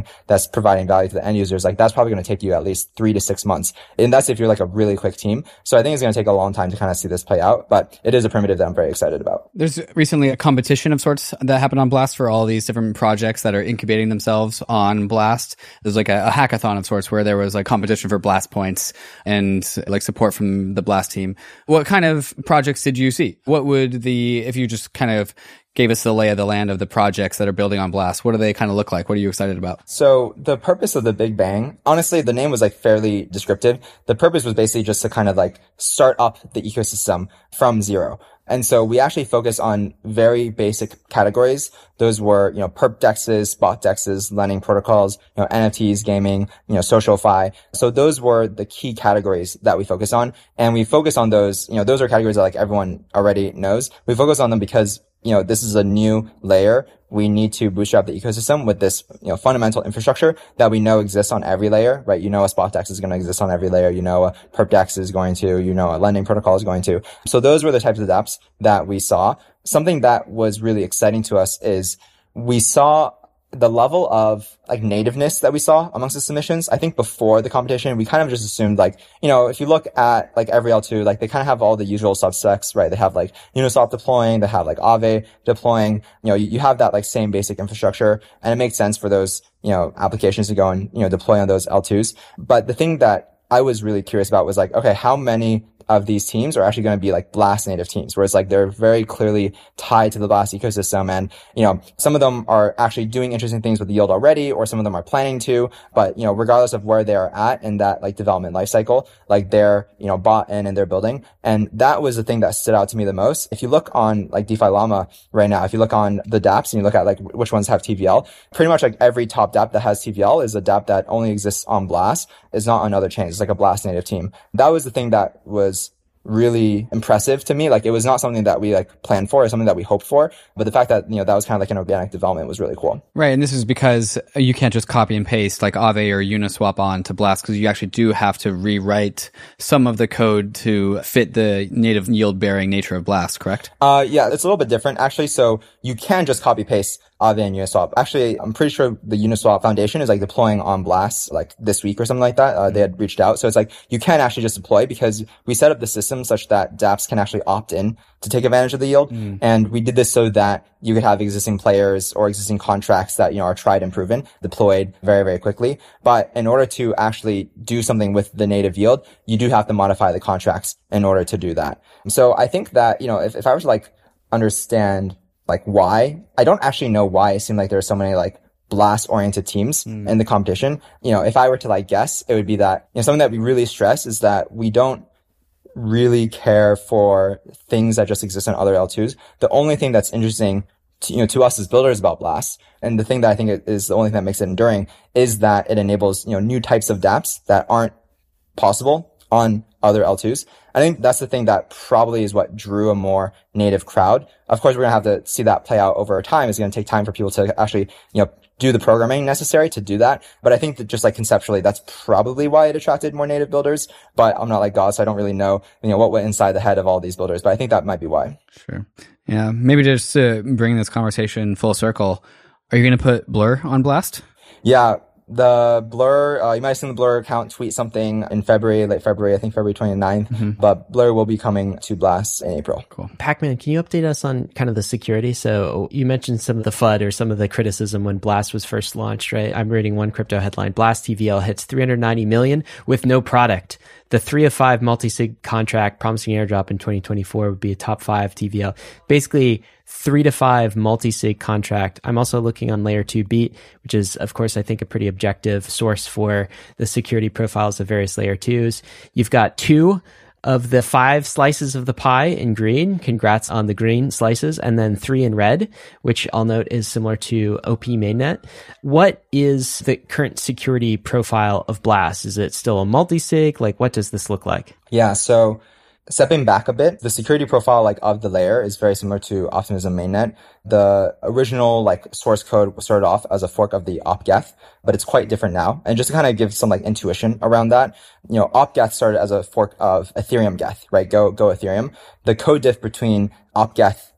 providing value to the end users, like that's probably going to take you at least 3 to 6 months. And that's if you're like a really quick team. So I think it's going to take a long time to kind of see this play out, but it is a primitive that I'm very excited about.
There's recently a competition of sorts that happened on Blast for all these different projects that are incubating themselves on Blast. There's like a hackathon of sorts where there was like competition for Blast points and like support from the Blast team. What kind of projects did you see? What would if you just kind of gave us the lay of the land of the projects that are building on Blast, what do they kind of look like? What are you excited about?
So the purpose of the Big Bang, honestly, the name was like fairly descriptive. The purpose was basically just to kind of like start up the ecosystem from zero. And so we actually focus on very basic categories. Those were, perp dexes, spot dexes, lending protocols, NFTs, gaming, social-fi. So those were the key categories that we focus on. And we focus on those, those are categories that like everyone already knows. We focus on them because this is a new layer. We need to bootstrap the ecosystem with this, fundamental infrastructure that we know exists on every layer, right? A spot dex is going to exist on every layer. A perp dex is going to, a lending protocol is going to. So those were the types of dApps that we saw. Something that was really exciting to us is we saw the level of like nativeness that we saw amongst the submissions. I think before the competition, we kind of just assumed like, if you look at like every L2, like they kind of have all the usual subsets, right? They have like Uniswap deploying, they have like Aave deploying, you have that like same basic infrastructure, and it makes sense for those, applications to go and, deploy on those L2s. But the thing that I was really curious about was like, okay, how many of these teams are actually going to be like Blast native teams, where it's like they're very clearly tied to the Blast ecosystem. And, some of them are actually doing interesting things with the yield already, or some of them are planning to, but, regardless of where they are at in that like development lifecycle, like they're, bought in and they're building. And that was the thing that stood out to me the most. If you look on like DeFi Llama right now, if you look on the dApps and you look at like which ones have TVL, pretty much like every top dApp that has TVL is a dApp that only exists on Blast. It's not on other chains. It's like a Blast native team. That was the thing that was really impressive to me. Like it was not something that we like planned for or something that we hoped for, but the fact that, that was kind of like an organic development was really cool.
Right. And this is because you can't just copy and paste like Aave or Uniswap on to Blast, because you actually do have to rewrite some of the code to fit the native yield bearing nature of Blast, correct?
Yeah, it's a little bit different actually. So you can just copy paste Aave and Uniswap. Actually, I'm pretty sure the Uniswap Foundation is like deploying on Blast like this week or something like that. They had reached out. So it's like you can actually just deploy, because we set up the system such that dApps can actually opt in to take advantage of the yield. And we did this so that you could have existing players or existing contracts that, are tried and proven deployed very, very quickly. But in order to actually do something with the native yield, you do have to modify the contracts in order to do that. So I think that, if I were to like understand like why, I don't actually know why it seemed like there are so many like Blast oriented teams in the competition. If I were to like guess, it would be that, something that we really stress is that we don't really care for things that just exist in other L2s. The only thing that's interesting to us as builders about Blast, and the thing that I think is the only thing that makes it enduring, is that it enables, new types of dApps that aren't possible on other L2s. I think that's the thing that probably is what drew a more native crowd. Of course, we're going to have to see that play out over time. It's going to take time for people to actually, do the programming necessary to do that. But I think that just like conceptually, that's probably why it attracted more native builders. But I'm not like God, so I don't really know, what went inside the head of all these builders. But I think that might be why.
Sure. Yeah. Maybe just to bring this conversation full circle, are you going to put Blur on Blast?
Yeah. The Blur, you might have seen the Blur account tweet something in February, late February, I think February 29th, but Blur will be coming to Blast in April.
Cool.
Pacman, can you update us on kind of the security? So you mentioned some of the FUD or some of the criticism when Blast was first launched, right? I'm reading one crypto headline, Blast TVL hits 390 million with no product. The 3 of 5 multi-sig contract promising airdrop in 2024 would be a top 5 TVL. Basically, 3 to 5 multi-sig contract. I'm also looking on Layer 2 Beat, which is, of course, I think a pretty objective source for the security profiles of various Layer 2s. You've got 2 of the 5 slices of the pie in green. Congrats on the green slices. And then 3 in red, which I'll note is similar to OP mainnet. What is the current security profile of Blast? Is it still a multi-sig? Like, what does this look like?
Yeah, so stepping back a bit, the security profile like of the layer is very similar to Optimism mainnet. The original like source code started off as a fork of the opgeth, but it's quite different now. And just to kind of give some like intuition around that, opgeth started as a fork of Ethereum geth, right? Go Ethereum. The code diff between opgeth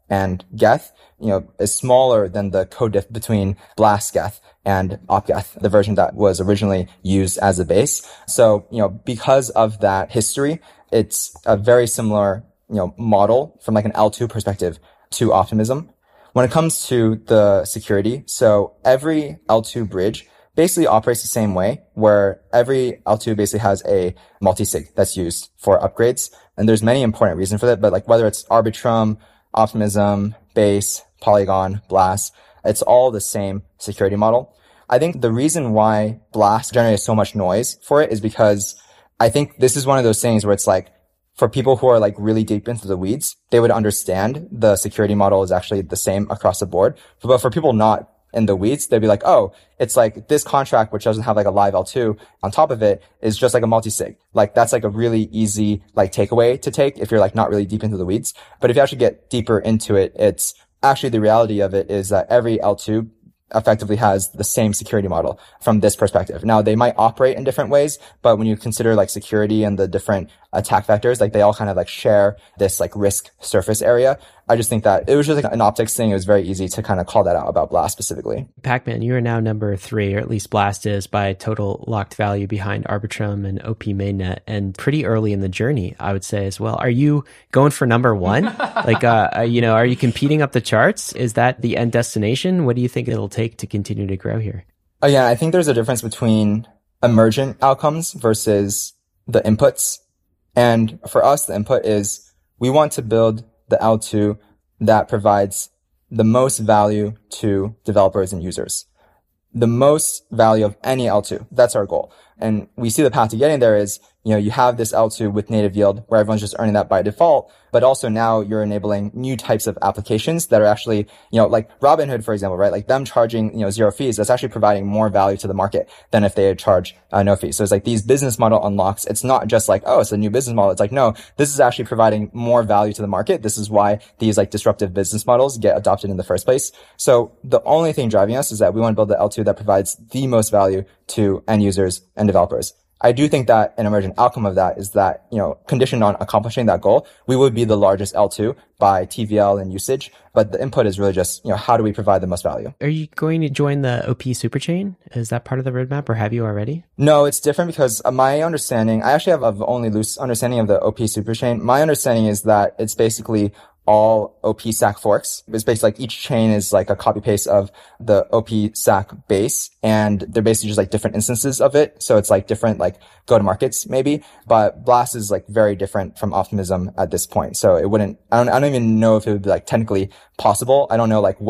and Geth, is smaller than the code diff between Blast Geth and OpGeth, the version that was originally used as a base. So, because of that history, it's a very similar, model from like an L2 perspective to Optimism. When it comes to the security, so every L2 bridge basically operates the same way, where every L2 basically has a multi-sig that's used for upgrades. And there's many important reasons for that, but like whether it's Arbitrum, Optimism, Base, Polygon, Blast, it's all the same security model. I think the reason why Blast generates so much noise for it is because I think this is one of those things where it's like, for people who are like really deep into the weeds, they would understand the security model is actually the same across the board. But for people not in the weeds, they'd be like, oh, it's like this contract, which doesn't have like a live L2 on top of it, is just like a multi-sig. Like that's like a really easy like takeaway to take if you're like not really deep into the weeds. But if you actually get deeper into it, it's actually the reality of it is that every L2 effectively has the same security model from this perspective. Now, they might operate in different ways, but when you consider like security and the different attack vectors, like they all kind of like share this like risk surface area. I just think that it was just like an optics thing. It was very easy to kind of call that out about Blast specifically.
Pacman, you are now number 3, or at least Blast is, by total locked value behind Arbitrum and OP Mainnet, and pretty early in the journey, I would say as well. Are you going for number 1? Like, are you competing up the charts? Is that the end destination? What do you think it'll take to continue to grow here?
Yeah, I think there's a difference between emergent outcomes versus the inputs. And for us, the input is we want to build the L2 that provides the most value to developers and users. The most value of any L2. That's our goal. And we see the path to getting there is, you have this L2 with native yield where everyone's just earning that by default, but also now you're enabling new types of applications that are actually, like Robinhood, for example, right? Like them charging, 0 fees, that's actually providing more value to the market than if they had charged no fees. So it's like these business model unlocks. It's not just like, oh, it's a new business model. It's like, no, this is actually providing more value to the market. This is why these like disruptive business models get adopted in the first place. So the only thing driving us is that we want to build the L2 that provides the most value to end users and developers. I do think that an emergent outcome of that is that, conditioned on accomplishing that goal, we would be the largest L2 by TVL and usage. But the input is really just, how do we provide the most value?
Are you going to join the OP Superchain? Is that part of the roadmap, or have you already?
No, it's different because my understanding, I actually have only loose understanding of the OP Superchain. My understanding is that it's basically all OP stack forks. It's basically like each chain is like a copy paste of the OP stack base, and they're basically just like different instances of it. So it's like different like go-to-markets maybe, but Blast is like very different from Optimism at this point. So it wouldn't, I don't even know if it would be like technically possible. I don't know like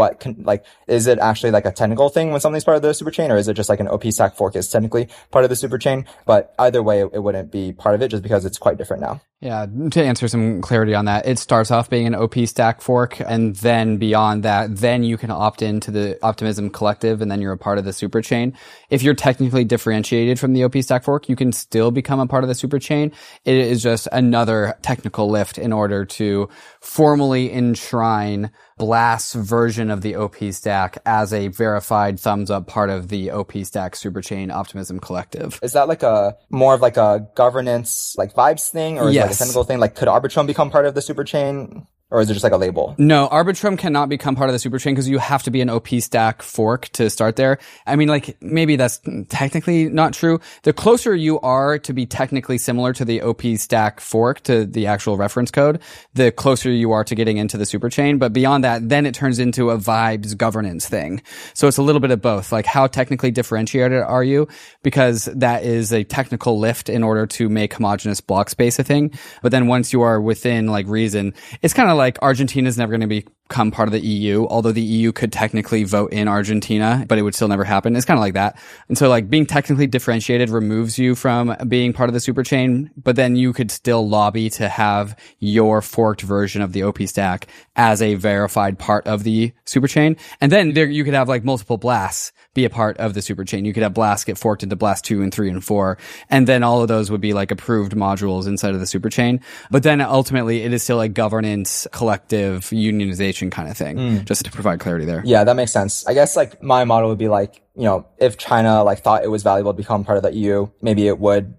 is it actually like a technical thing when something's part of the superchain, or is it just like an OP stack fork is technically part of the superchain? But either way, it wouldn't be part of it just because it's quite different now.
Yeah, to answer some clarity on that, it starts off being an OP stack fork, and then beyond that, then you can opt into the Optimism Collective, and then you're a part of the superchain. If you're technically differentiated from the OP stack fork, you can still become a part of the superchain. It is just another technical lift in order to formally enshrine Blast's version of the OP stack as a verified thumbs up part of the OP stack superchain Optimism Collective.
Is that like a more of like a governance like vibes thing, or is it like a technical thing? Like could Arbitrum become part of the superchain? Or is it just like a label?
No, Arbitrum cannot become part of the superchain because you have to be an OP stack fork to start there. I mean, like, maybe that's technically not true. The closer you are to be technically similar to the OP stack fork, to the actual reference code, the closer you are to getting into the superchain. But beyond that, then it turns into a vibes governance thing. So it's a little bit of both. Like, how technically differentiated are you? Because that is a technical lift in order to make homogeneous block space a thing. But then once you are within, like, reason, it's kind of like Argentina's never going to become part of the EU, although the EU could technically vote in Argentina, but it would still never happen. It's kind of like that. And so like being technically differentiated removes you from being part of the superchain, but then you could still lobby to have your forked version of the OP stack as a verified part of the superchain. And then there you could have like multiple blasts be a part of the superchain. You could have Blast get forked into Blast 2 and 3 and 4. And then all of those would be like approved modules inside of the superchain. But then ultimately it is still a governance, collective, unionization kind of thing, just to provide clarity there.
Yeah, that makes sense. I guess like my model would be like, if China like thought it was valuable to become part of the EU, maybe it would, but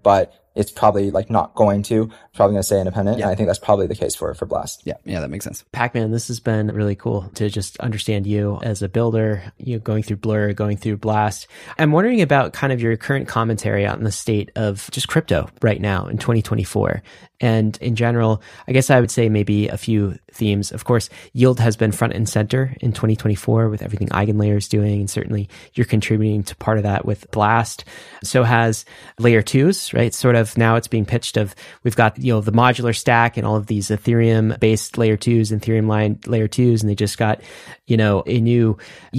it's probably like not going to. It's probably going to stay independent.
Yeah.
And I think that's probably the case for Blast.
Yeah, that makes sense.
Pacman, this has been really cool to just understand you as a builder, going through Blur, going through Blast. I'm wondering about kind of your current commentary on the state of just crypto right now in 2024. And in general, I guess I would say maybe a few themes. Of course, yield has been front and center in 2024 with everything EigenLayer is doing. And certainly you're contributing to part of that with Blast. So has layer 2s, right? Sort of now it's being pitched of, we've got, the modular stack and all of these Ethereum based layer 2s and Ethereum line layer 2s. And they just got, a new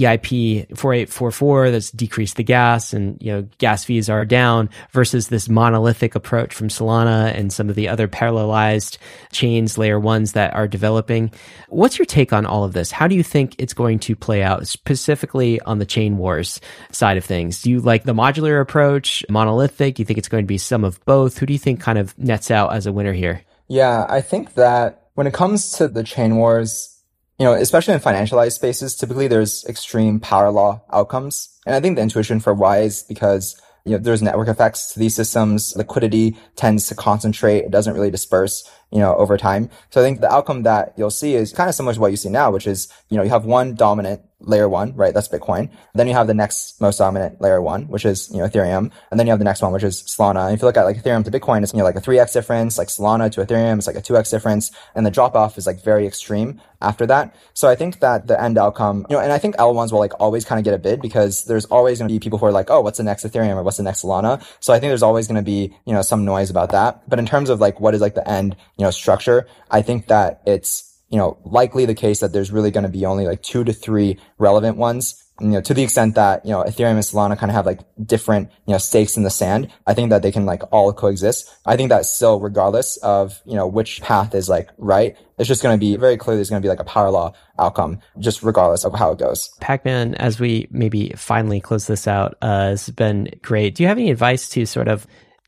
EIP 4844 that's decreased the gas and, gas fees are down versus this monolithic approach from Solana and some of the other parallelized chains, layer 1s that are developing. What's your take on all of this? How do you think it's going to play out, specifically on the chain wars side of things? Do you like the modular approach, monolithic? Do you think it's going to be some of both? Who do you think kind of nets out as a winner here?
Yeah, I think that when it comes to the chain wars, especially in financialized spaces, typically there's extreme power law outcomes. And I think the intuition for why is because there's network effects to these systems. Liquidity tends to concentrate. It doesn't really disperse, over time. So I think the outcome that you'll see is kind of similar to what you see now, which is, you have one dominant layer 1, right? That's Bitcoin. Then you have the next most dominant layer 1, which is, Ethereum. And then you have the next one, which is Solana. And if you look at like Ethereum to Bitcoin, it's, like a 3x difference, like Solana to Ethereum, it's like a 2x difference. And the drop off is like very extreme after that. So I think that the end outcome, and I think L1s will like always kind of get a bid because there's always going to be people who are like, oh, what's the next Ethereum or what's the next Solana? So I think there's always going to be, some noise about that. But in terms of like what is like the end, structure, I think that it's, likely the case that there's really going to be only like 2 to 3 relevant ones. To the extent that, Ethereum and Solana kind of have like different, stakes in the sand. I think that they can like all coexist. I think that still, regardless of, which path is like right, it's just going to be very clearly, there's going to be like a power law outcome, just regardless of how it goes.
Pacman, as we maybe finally close this out, has been great. Do you have any advice to sort of,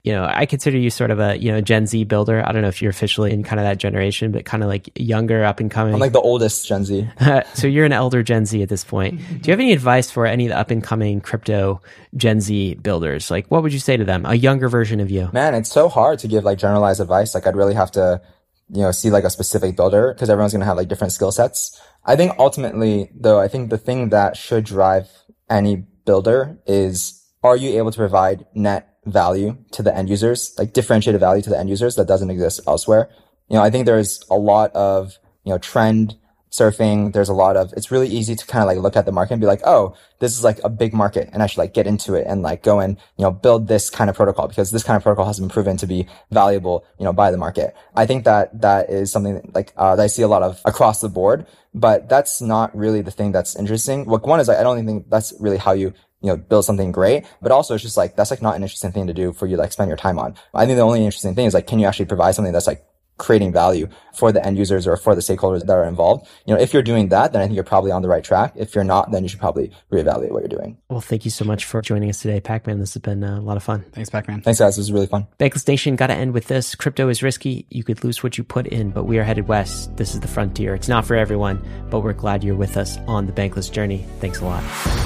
I consider you sort of a, Gen Z builder. I don't know if you're officially in kind of that generation, but kind of like younger, up and coming.
I'm like the oldest Gen Z.
So you're an elder Gen Z at this point. Do you have any advice for any of the up and coming crypto Gen Z builders? Like, what would you say to them? A younger version of you?
Man, it's so hard to give like generalized advice. Like I'd really have to, see like a specific builder because everyone's going to have like different skill sets. I think ultimately though, I think the thing that should drive any builder is, are you able to provide net value to the end users, like differentiated value to the end users that doesn't exist elsewhere? I think there's a lot of, trend surfing. There's a lot of, it's really easy to kind of like look at the market and be like, oh, this is like a big market and I should like get into it and like go and, build this kind of protocol because this kind of protocol has been proven to be valuable, by the market. I think that that is something that I see a lot of across the board, but that's not really the thing that's interesting. Like one is I don't think that's really how you build something great, but also it's just like, that's like not an interesting thing to do for you to like spend your time on. I think the only interesting thing is like, can you actually provide something that's like creating value for the end users or for the stakeholders that are involved? If you're doing that, then I think you're probably on the right track. If you're not, then you should probably reevaluate what you're doing.
Well, thank you so much for joining us today, Pacman. This has been a lot of fun.
Thanks, Pacman.
Thanks, guys. This was really fun.
Bankless Nation, got to end with this. Crypto is risky. You could lose what you put in, but we are headed west. This is the frontier. It's not for everyone, but we're glad you're with us on the Bankless journey. Thanks a lot.